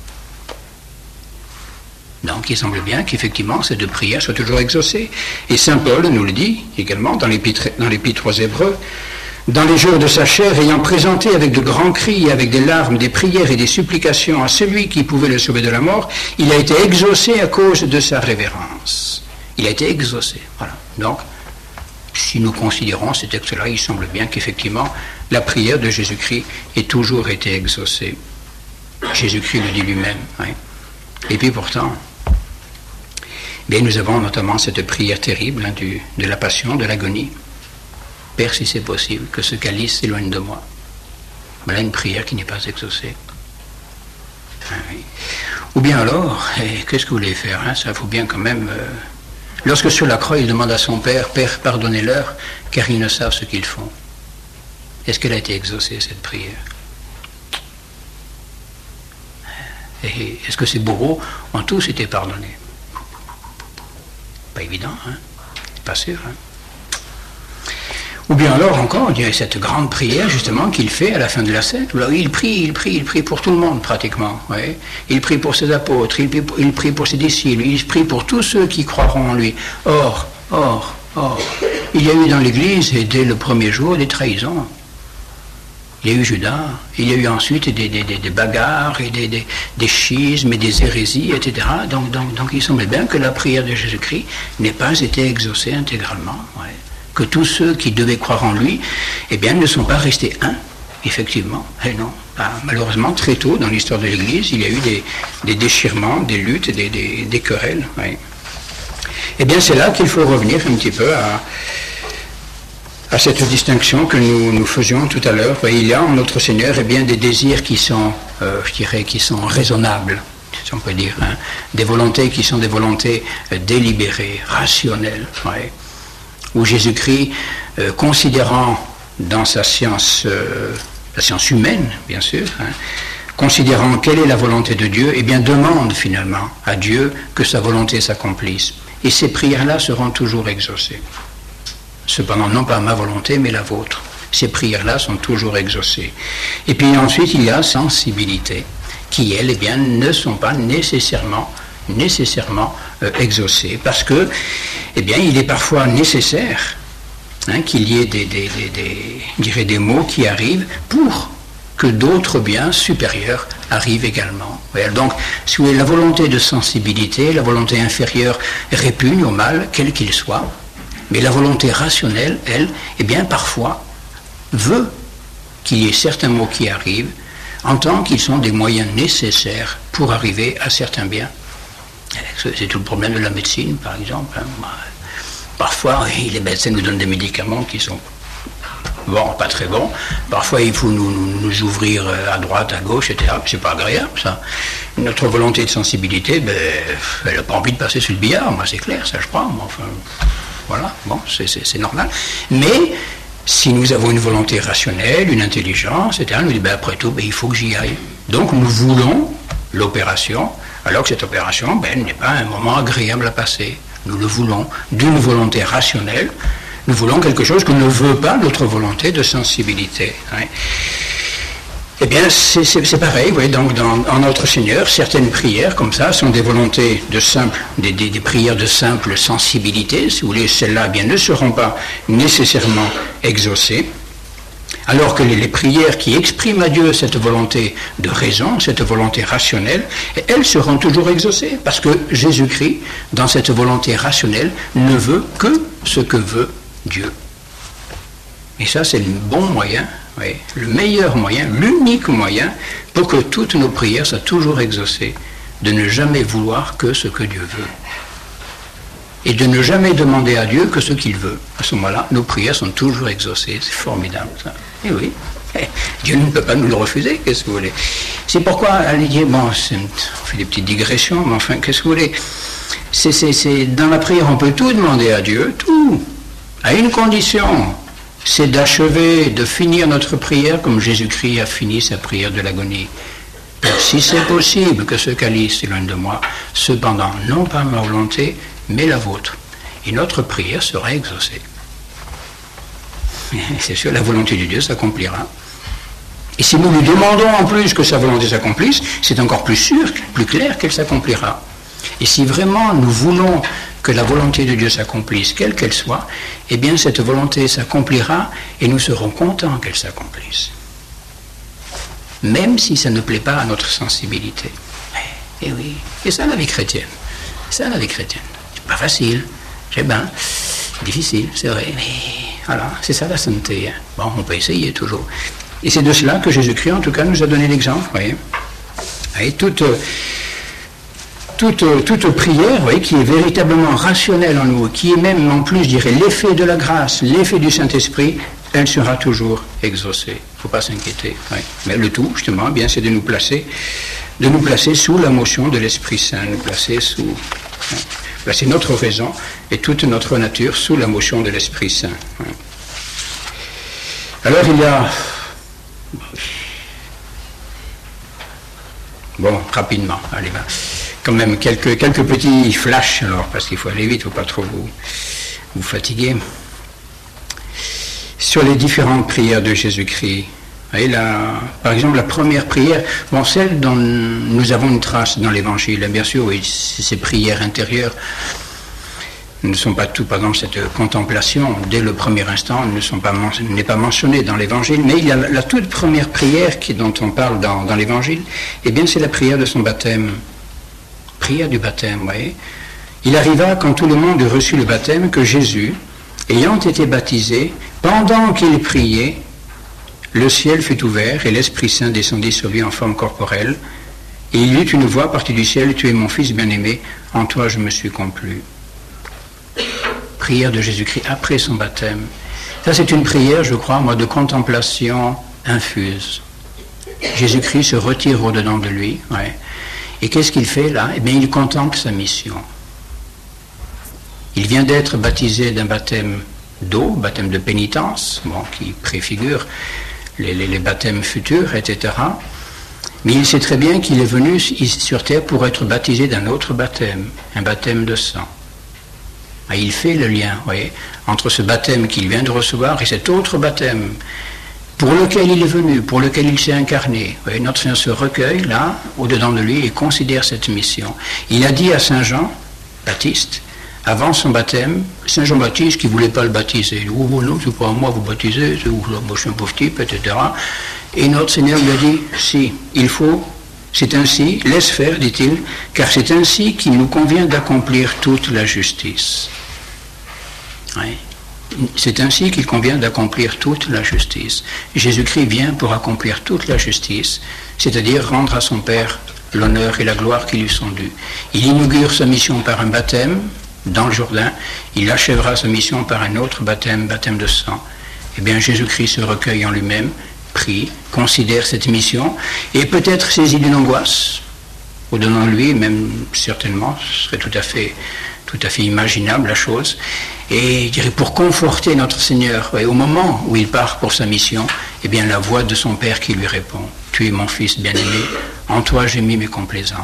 Donc il semble bien qu'effectivement ces deux prières soient toujours exaucées. Et saint Paul nous le dit également dans l'Épître aux Hébreux, dans les jours de sa chair, ayant présenté avec de grands cris et avec des larmes, des prières et des supplications à celui qui pouvait le sauver de la mort, il a été exaucé à cause de sa révérence. Il a été exaucé. Voilà. Donc, si nous considérons ces textes-là, il semble bien qu'effectivement, la prière de Jésus-Christ ait toujours été exaucée. Jésus-Christ le dit lui-même. Oui. Et puis pourtant, bien, nous avons notamment cette prière terrible de la passion, de l'agonie. Père, si c'est possible, que ce calice s'éloigne de moi. Voilà une prière qui n'est pas exaucée. Ah oui. Ou bien alors, qu'est-ce que vous voulez faire, hein? Ça, il faut bien quand même... Lorsque sur la croix, il demande à son Père, Père, pardonnez-leur, car ils ne savent ce qu'ils font. Est-ce qu'elle a été exaucée, cette prière? Et est-ce que ces bourreaux ont tous été pardonnés? Pas évident, hein? Pas sûr, hein? Ou bien alors encore, il y a cette grande prière justement qu'il fait à la fin de la scène. Il prie pour tout le monde pratiquement. Ouais. Il prie pour ses apôtres, il prie pour ses disciples, il prie pour tous ceux qui croiront en lui. Or, il y a eu dans l'Église, et dès le premier jour, des trahisons. Il y a eu Judas, il y a eu ensuite des bagarres, et des schismes, et des hérésies, etc. Donc il semble bien que la prière de Jésus-Christ n'ait pas été exaucée intégralement. Ouais. Que tous ceux qui devaient croire en lui, eh bien, ne sont pas restés un, effectivement. Et non, malheureusement, très tôt dans l'histoire de l'Église, il y a eu des déchirements, des luttes, des querelles. Oui. Eh bien, c'est là qu'il faut revenir un petit peu à cette distinction que nous faisions tout à l'heure. Il y a en notre Seigneur, eh bien, des désirs qui sont, je dirais, qui sont raisonnables, si on peut dire, hein, des volontés qui sont des volontés délibérées, rationnelles. Oui. Où Jésus-Christ, considérant dans sa science, la science humaine, bien sûr, hein, considérant quelle est la volonté de Dieu, eh bien demande finalement à Dieu que sa volonté s'accomplisse. Et ces prières-là seront toujours exaucées. Cependant, non pas ma volonté, mais la vôtre. Ces prières-là sont toujours exaucées. Et puis ensuite, il y a sensibilité, qui, elles, eh bien, ne sont pas nécessairement exaucées, parce que, eh bien, il est parfois nécessaire qu'il y ait des mots qui arrivent pour que d'autres biens supérieurs arrivent également. Donc, si vous voulez, la volonté de sensibilité, la volonté inférieure répugne au mal, quel qu'il soit, mais la volonté rationnelle, elle, eh bien, parfois, veut qu'il y ait certains mots qui arrivent, en tant qu'ils sont des moyens nécessaires pour arriver à certains biens. C'est tout le problème de la médecine, par exemple. Parfois, les médecins nous donnent des médicaments qui sont pas très bons. Parfois, il faut nous ouvrir à droite, à gauche, etc. C'est pas agréable, ça. Notre volonté de sensibilité, elle n'a pas envie de passer sur le billard, moi, c'est clair, ça je crois. Enfin, voilà, bon, c'est normal. Mais si nous avons une volonté rationnelle, une intelligence, etc., nous dit, après tout, il faut que j'y aille. Donc, nous voulons l'opération, alors que cette opération n'est pas un moment agréable à passer. Nous le voulons d'une volonté rationnelle, nous voulons quelque chose que ne veut pas notre volonté de sensibilité. Hein. Eh bien, c'est pareil, oui, donc en notre Seigneur, certaines prières comme ça sont des volontés de simple, des prières de simple sensibilité, si vous voulez, celles-là, bien, ne seront pas nécessairement exaucées. Alors que les prières qui expriment à Dieu cette volonté de raison, cette volonté rationnelle, elles seront toujours exaucées, parce que Jésus-Christ, dans cette volonté rationnelle, ne veut que ce que veut Dieu. Et ça, c'est le bon moyen, oui, le meilleur moyen, l'unique moyen pour que toutes nos prières soient toujours exaucées, de ne jamais vouloir que ce que Dieu veut. Et de ne jamais demander à Dieu que ce qu'il veut. À ce moment-là, nos prières sont toujours exaucées. C'est formidable, ça. Et oui, Dieu ne peut pas nous le refuser, qu'est-ce que vous voulez. C'est pourquoi, allez dire, on fait des petites digressions, mais enfin, qu'est-ce que vous voulez. Dans la prière, on peut tout demander à Dieu, tout, à une condition, c'est d'achever, de finir notre prière comme Jésus-Christ a fini sa prière de l'agonie. Si c'est possible que ce calice s'éloigne de moi, cependant, non pas ma volonté, mais la vôtre. Et notre prière sera exaucée. C'est sûr, la volonté de Dieu s'accomplira. Et si nous lui demandons en plus que sa volonté s'accomplisse, c'est encore plus sûr, plus clair qu'elle s'accomplira. Et si vraiment nous voulons que la volonté de Dieu s'accomplisse, quelle qu'elle soit, eh bien cette volonté s'accomplira et nous serons contents qu'elle s'accomplisse. Même si ça ne plaît pas à notre sensibilité. Eh oui, c'est ça la vie chrétienne. C'est ça la vie chrétienne. C'est pas facile, c'est bien, difficile, c'est vrai, mais voilà, c'est ça la sainteté. Hein. Bon, on peut essayer toujours. Et c'est de cela que Jésus-Christ, en tout cas, nous a donné l'exemple, voyez. Et toute prière, voyez, qui est véritablement rationnelle en nous, qui est même, en plus, je dirais, l'effet de la grâce, l'effet du Saint-Esprit, elle sera toujours exaucée. Il ne faut pas s'inquiéter. Oui. Mais le tout, justement, eh bien, c'est de nous placer sous la motion de l'Esprit Saint, nous placer placer notre raison et toute notre nature sous la motion de l'Esprit Saint. Oui. Alors, il y a... Bon, rapidement, allez, va. Quand même, quelques petits flashs, alors, parce qu'il faut aller vite, il ne faut pas trop vous fatiguer. Sur les différentes prières de Jésus-Christ. Voyez, par exemple, la première prière, bon, celle dont nous avons une trace dans l'Évangile, bien sûr, oui, ces prières intérieures ne sont pas tout, par exemple, cette contemplation, dès le premier instant, n'est pas mentionnée dans l'Évangile, mais il y a la toute première prière dont on parle dans l'Évangile, eh bien, c'est la prière de son baptême. Prière du baptême, vous voyez. Il arriva, quand tout le monde eut reçu le baptême, que Jésus, ayant été baptisé, pendant qu'il priait, le ciel fut ouvert et l'Esprit Saint descendit sur lui en forme corporelle, et il eut une voix partie du ciel, « Tu es mon Fils bien-aimé, en toi je me suis complu. » Prière de Jésus-Christ après son baptême. Ça, c'est une prière, je crois, moi, de contemplation infuse. Jésus-Christ se retire au-dedans de lui, ouais. Et qu'est-ce qu'il fait là? Eh bien, il contemple sa mission. Il vient d'être baptisé d'un baptême d'eau, baptême de pénitence, bon, qui préfigure les baptêmes futurs, etc. Mais il sait très bien qu'il est venu sur terre pour être baptisé d'un autre baptême, un baptême de sang. Et il fait le lien, voyez, entre ce baptême qu'il vient de recevoir et cet autre baptême pour lequel il est venu, pour lequel il s'est incarné. Voyez, notre Seigneur se recueille là, au-dedans de lui, et considère cette mission. Il a dit à Saint Jean Baptiste, avant son baptême, Saint Jean-Baptiste qui ne voulait pas le baptiser. Il dit, oh non, c'est pas à moi vous baptiser, moi je suis un pauvre type, etc. Et notre Seigneur lui a dit, si, il faut, c'est ainsi, laisse faire, dit-il, car c'est ainsi qu'il nous convient d'accomplir toute la justice. Oui. C'est ainsi qu'il convient d'accomplir toute la justice. Jésus-Christ vient pour accomplir toute la justice, c'est-à-dire rendre à son Père l'honneur et la gloire qui lui sont dus. Il inaugure sa mission par un baptême dans le Jourdain, il achèvera sa mission par un autre baptême, baptême de sang. Eh bien, Jésus-Christ se recueille en lui-même, prie, considère cette mission, et peut-être saisi d'une angoisse, au-dedans de lui, même certainement, ce serait tout à fait imaginable la chose, et je dirais pour conforter notre Seigneur, et au moment où il part pour sa mission, eh bien la voix de son Père qui lui répond, « Tu es mon Fils bien-aimé, en toi j'ai mis mes complaisances. »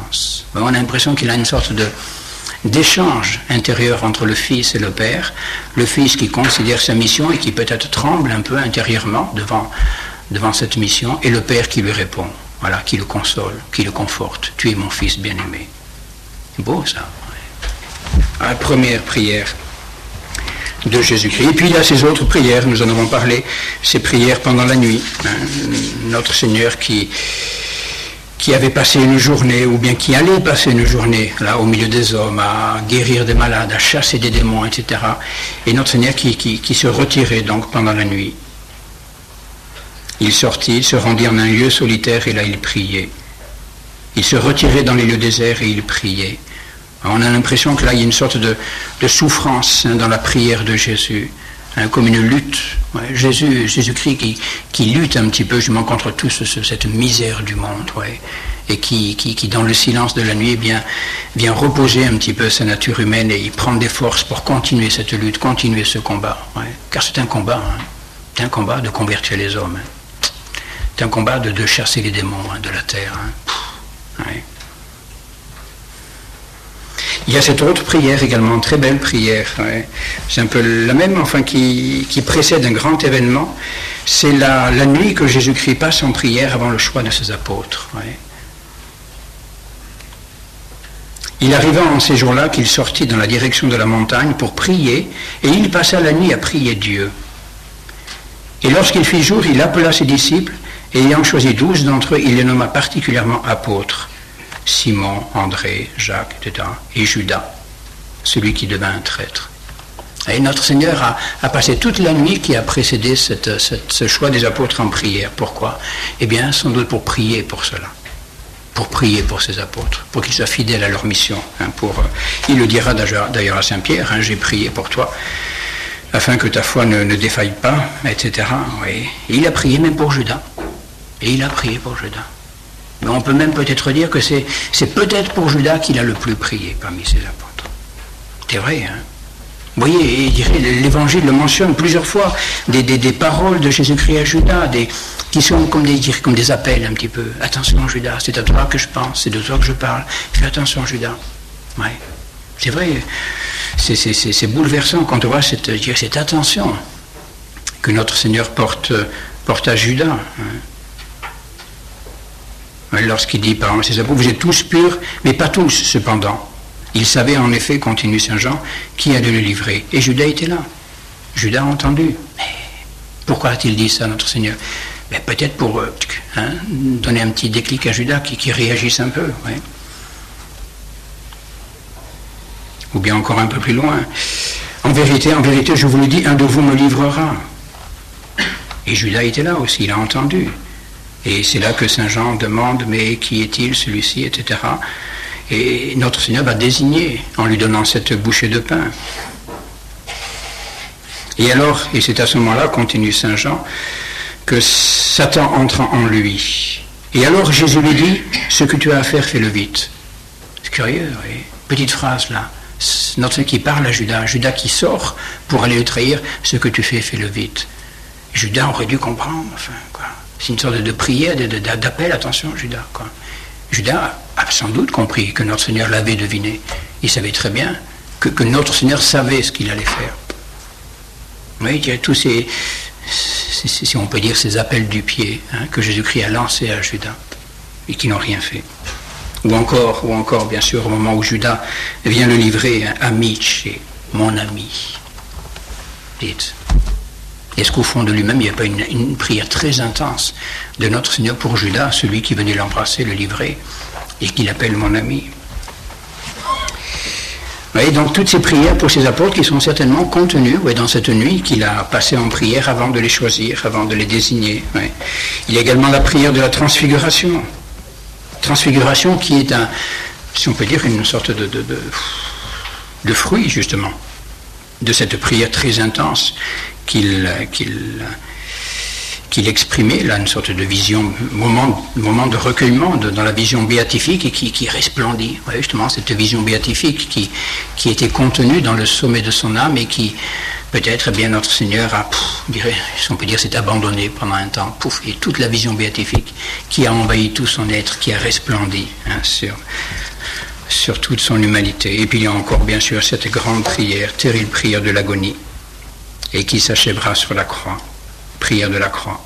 On a l'impression qu'il a une sorte d'échange intérieur entre le Fils et le Père, le Fils qui considère sa mission et qui peut-être tremble un peu intérieurement devant cette mission, et le Père qui lui répond, voilà, qui le console, qui le conforte, « Tu es mon Fils bien-aimé. » C'est beau ça. La première prière de Jésus-Christ. Et puis il y a ces autres prières, nous en avons parlé, ces prières pendant la nuit. Notre Seigneur qui avait passé une journée, ou bien qui allait passer une journée, là, au milieu des hommes, à guérir des malades, à chasser des démons, etc. Et notre Seigneur qui se retirait donc pendant la nuit. Il sortit, il se rendit en un lieu solitaire et là il priait. Il se retirait dans les lieux déserts et il priait. On a l'impression que là, il y a une sorte de souffrance dans la prière de Jésus, comme une lutte. Ouais, Jésus-Christ qui lutte un petit peu justement contre toute cette misère du monde, ouais, et qui, dans le silence de la nuit, vient reposer un petit peu sa nature humaine et il prend des forces pour continuer cette lutte, continuer ce combat. Ouais. Car c'est un combat, hein. C'est un combat de convertir les hommes. Hein. C'est un combat de chasser les démons de la terre. Hein. Ouais. Il y a cette autre prière également, très belle prière. Ouais. C'est un peu la même, enfin, qui précède un grand événement. C'est la nuit que Jésus-Christ passe en prière avant le choix de ses apôtres. Ouais. Il arriva en ces jours-là qu'il sortit dans la direction de la montagne pour prier, et il passa la nuit à prier Dieu. Et lorsqu'il fit jour, il appela ses disciples, et ayant choisi 12 d'entre eux, il les nomma particulièrement apôtres. Simon, André, Jacques, etc. Et Judas, celui qui devint un traître. Et notre Seigneur a passé toute la nuit qui a précédé ce choix des apôtres en prière. Pourquoi? Eh bien, sans doute pour prier pour cela. Pour prier pour ces apôtres, pour qu'ils soient fidèles à leur mission. Il le dira d'ailleurs à Saint-Pierre, j'ai prié pour toi, afin que ta foi ne défaille pas, etc. Oui. Et il a prié même pour Judas. Et il a prié pour Judas. Mais on peut même peut-être dire que c'est peut-être pour Judas qu'il a le plus prié parmi ses apôtres. C'est vrai, hein? Vous voyez, l'Évangile le mentionne plusieurs fois, des paroles de Jésus-Christ à Judas, qui sont comme des appels un petit peu. Attention Judas, c'est à toi que je pense, c'est de toi que je parle. Fais attention Judas. Ouais. C'est vrai, c'est bouleversant quand on voit cette attention que notre Seigneur porte à Judas. Hein. Lorsqu'il dit par exemple à ses apôtres, vous êtes tous purs, mais pas tous cependant. Il savait en effet, continue Saint Jean, qui a de le livrer. Et Judas était là. Judas a entendu. Mais pourquoi a-t-il dit ça, notre Seigneur? Ben, peut-être pour donner un petit déclic à Judas qui réagisse un peu. Ouais. Ou bien encore un peu plus loin. En vérité, je vous le dis, un de vous me livrera. Et Judas était là aussi, il a entendu. Et c'est là que Saint Jean demande, mais qui est-il, celui-ci, etc. Et notre Seigneur va désigner en lui donnant cette bouchée de pain. Et alors, et c'est à ce moment-là, continue Saint Jean, que Satan entre en lui. Et alors Jésus lui dit, ce que tu as à faire, fais-le vite. C'est curieux, oui. Petite phrase là. Notre Seigneur qui parle à Judas, Judas qui sort pour aller le trahir, ce que tu fais, fais-le vite. Judas aurait dû comprendre, enfin, quoi. C'est une sorte de prière, d'appel, attention Judas, quoi. Judas a sans doute compris que notre Seigneur l'avait deviné. Il savait très bien que notre Seigneur savait ce qu'il allait faire. Oui, il y a tous ces, si on peut dire, ces appels du pied que Jésus-Christ a lancés à Judas et qui n'ont rien fait. Ou encore, bien sûr, au moment où Judas vient le livrer, Amice, mon ami. Dites. Est-ce qu'au fond de lui-même, il n'y a pas une prière très intense de notre Seigneur pour Judas, celui qui venait l'embrasser, le livrer, et qu'il appelle mon ami? Oui, donc toutes ces prières pour ces apôtres qui sont certainement contenues dans cette nuit qu'il a passée en prière avant de les choisir, avant de les désigner. Oui. Il y a également la prière de la transfiguration. Transfiguration qui est si on peut dire, une sorte de fruit, justement, de cette prière très intense qu'il exprimait, là, une sorte de vision, moment de recueillement dans la vision béatifique et qui resplendit. Ouais, justement, cette vision béatifique qui était contenue dans le sommet de son âme et qui, peut-être, bien notre Seigneur a, si on peut dire, s'est abandonné pendant un temps, et toute la vision béatifique qui a envahi tout son être, qui a resplendi sur toute son humanité. Et puis il y a encore, bien sûr, cette grande prière, terrible prière de l'agonie, et qui s'achèvera sur la croix. Prière de la croix.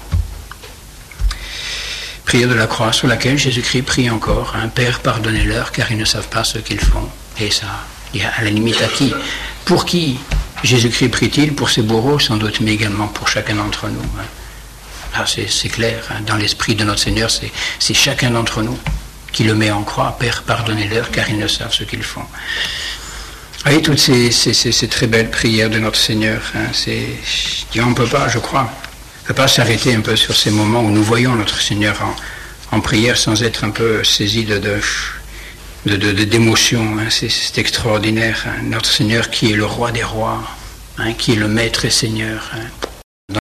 Prière de la croix sur laquelle Jésus-Christ prie encore, Père, pardonnez-leur car ils ne savent pas ce qu'ils font. Et ça, il y a à la limite à qui? Pour qui Jésus-Christ prie-t-il? Pour ses bourreaux sans doute, mais également pour chacun d'entre nous. Là, c'est clair, dans l'esprit de notre Seigneur, c'est chacun d'entre nous qui le met en croix. Père, pardonnez-leur car ils ne savent ce qu'ils font. Vous voyez, toutes ces très belles prières de notre Seigneur, on ne peut pas, je crois, on ne peut pas s'arrêter un peu sur ces moments où nous voyons notre Seigneur en prière sans être un peu saisi d'émotion. C'est extraordinaire. Notre Seigneur qui est le roi des rois, qui est le maître et Seigneur.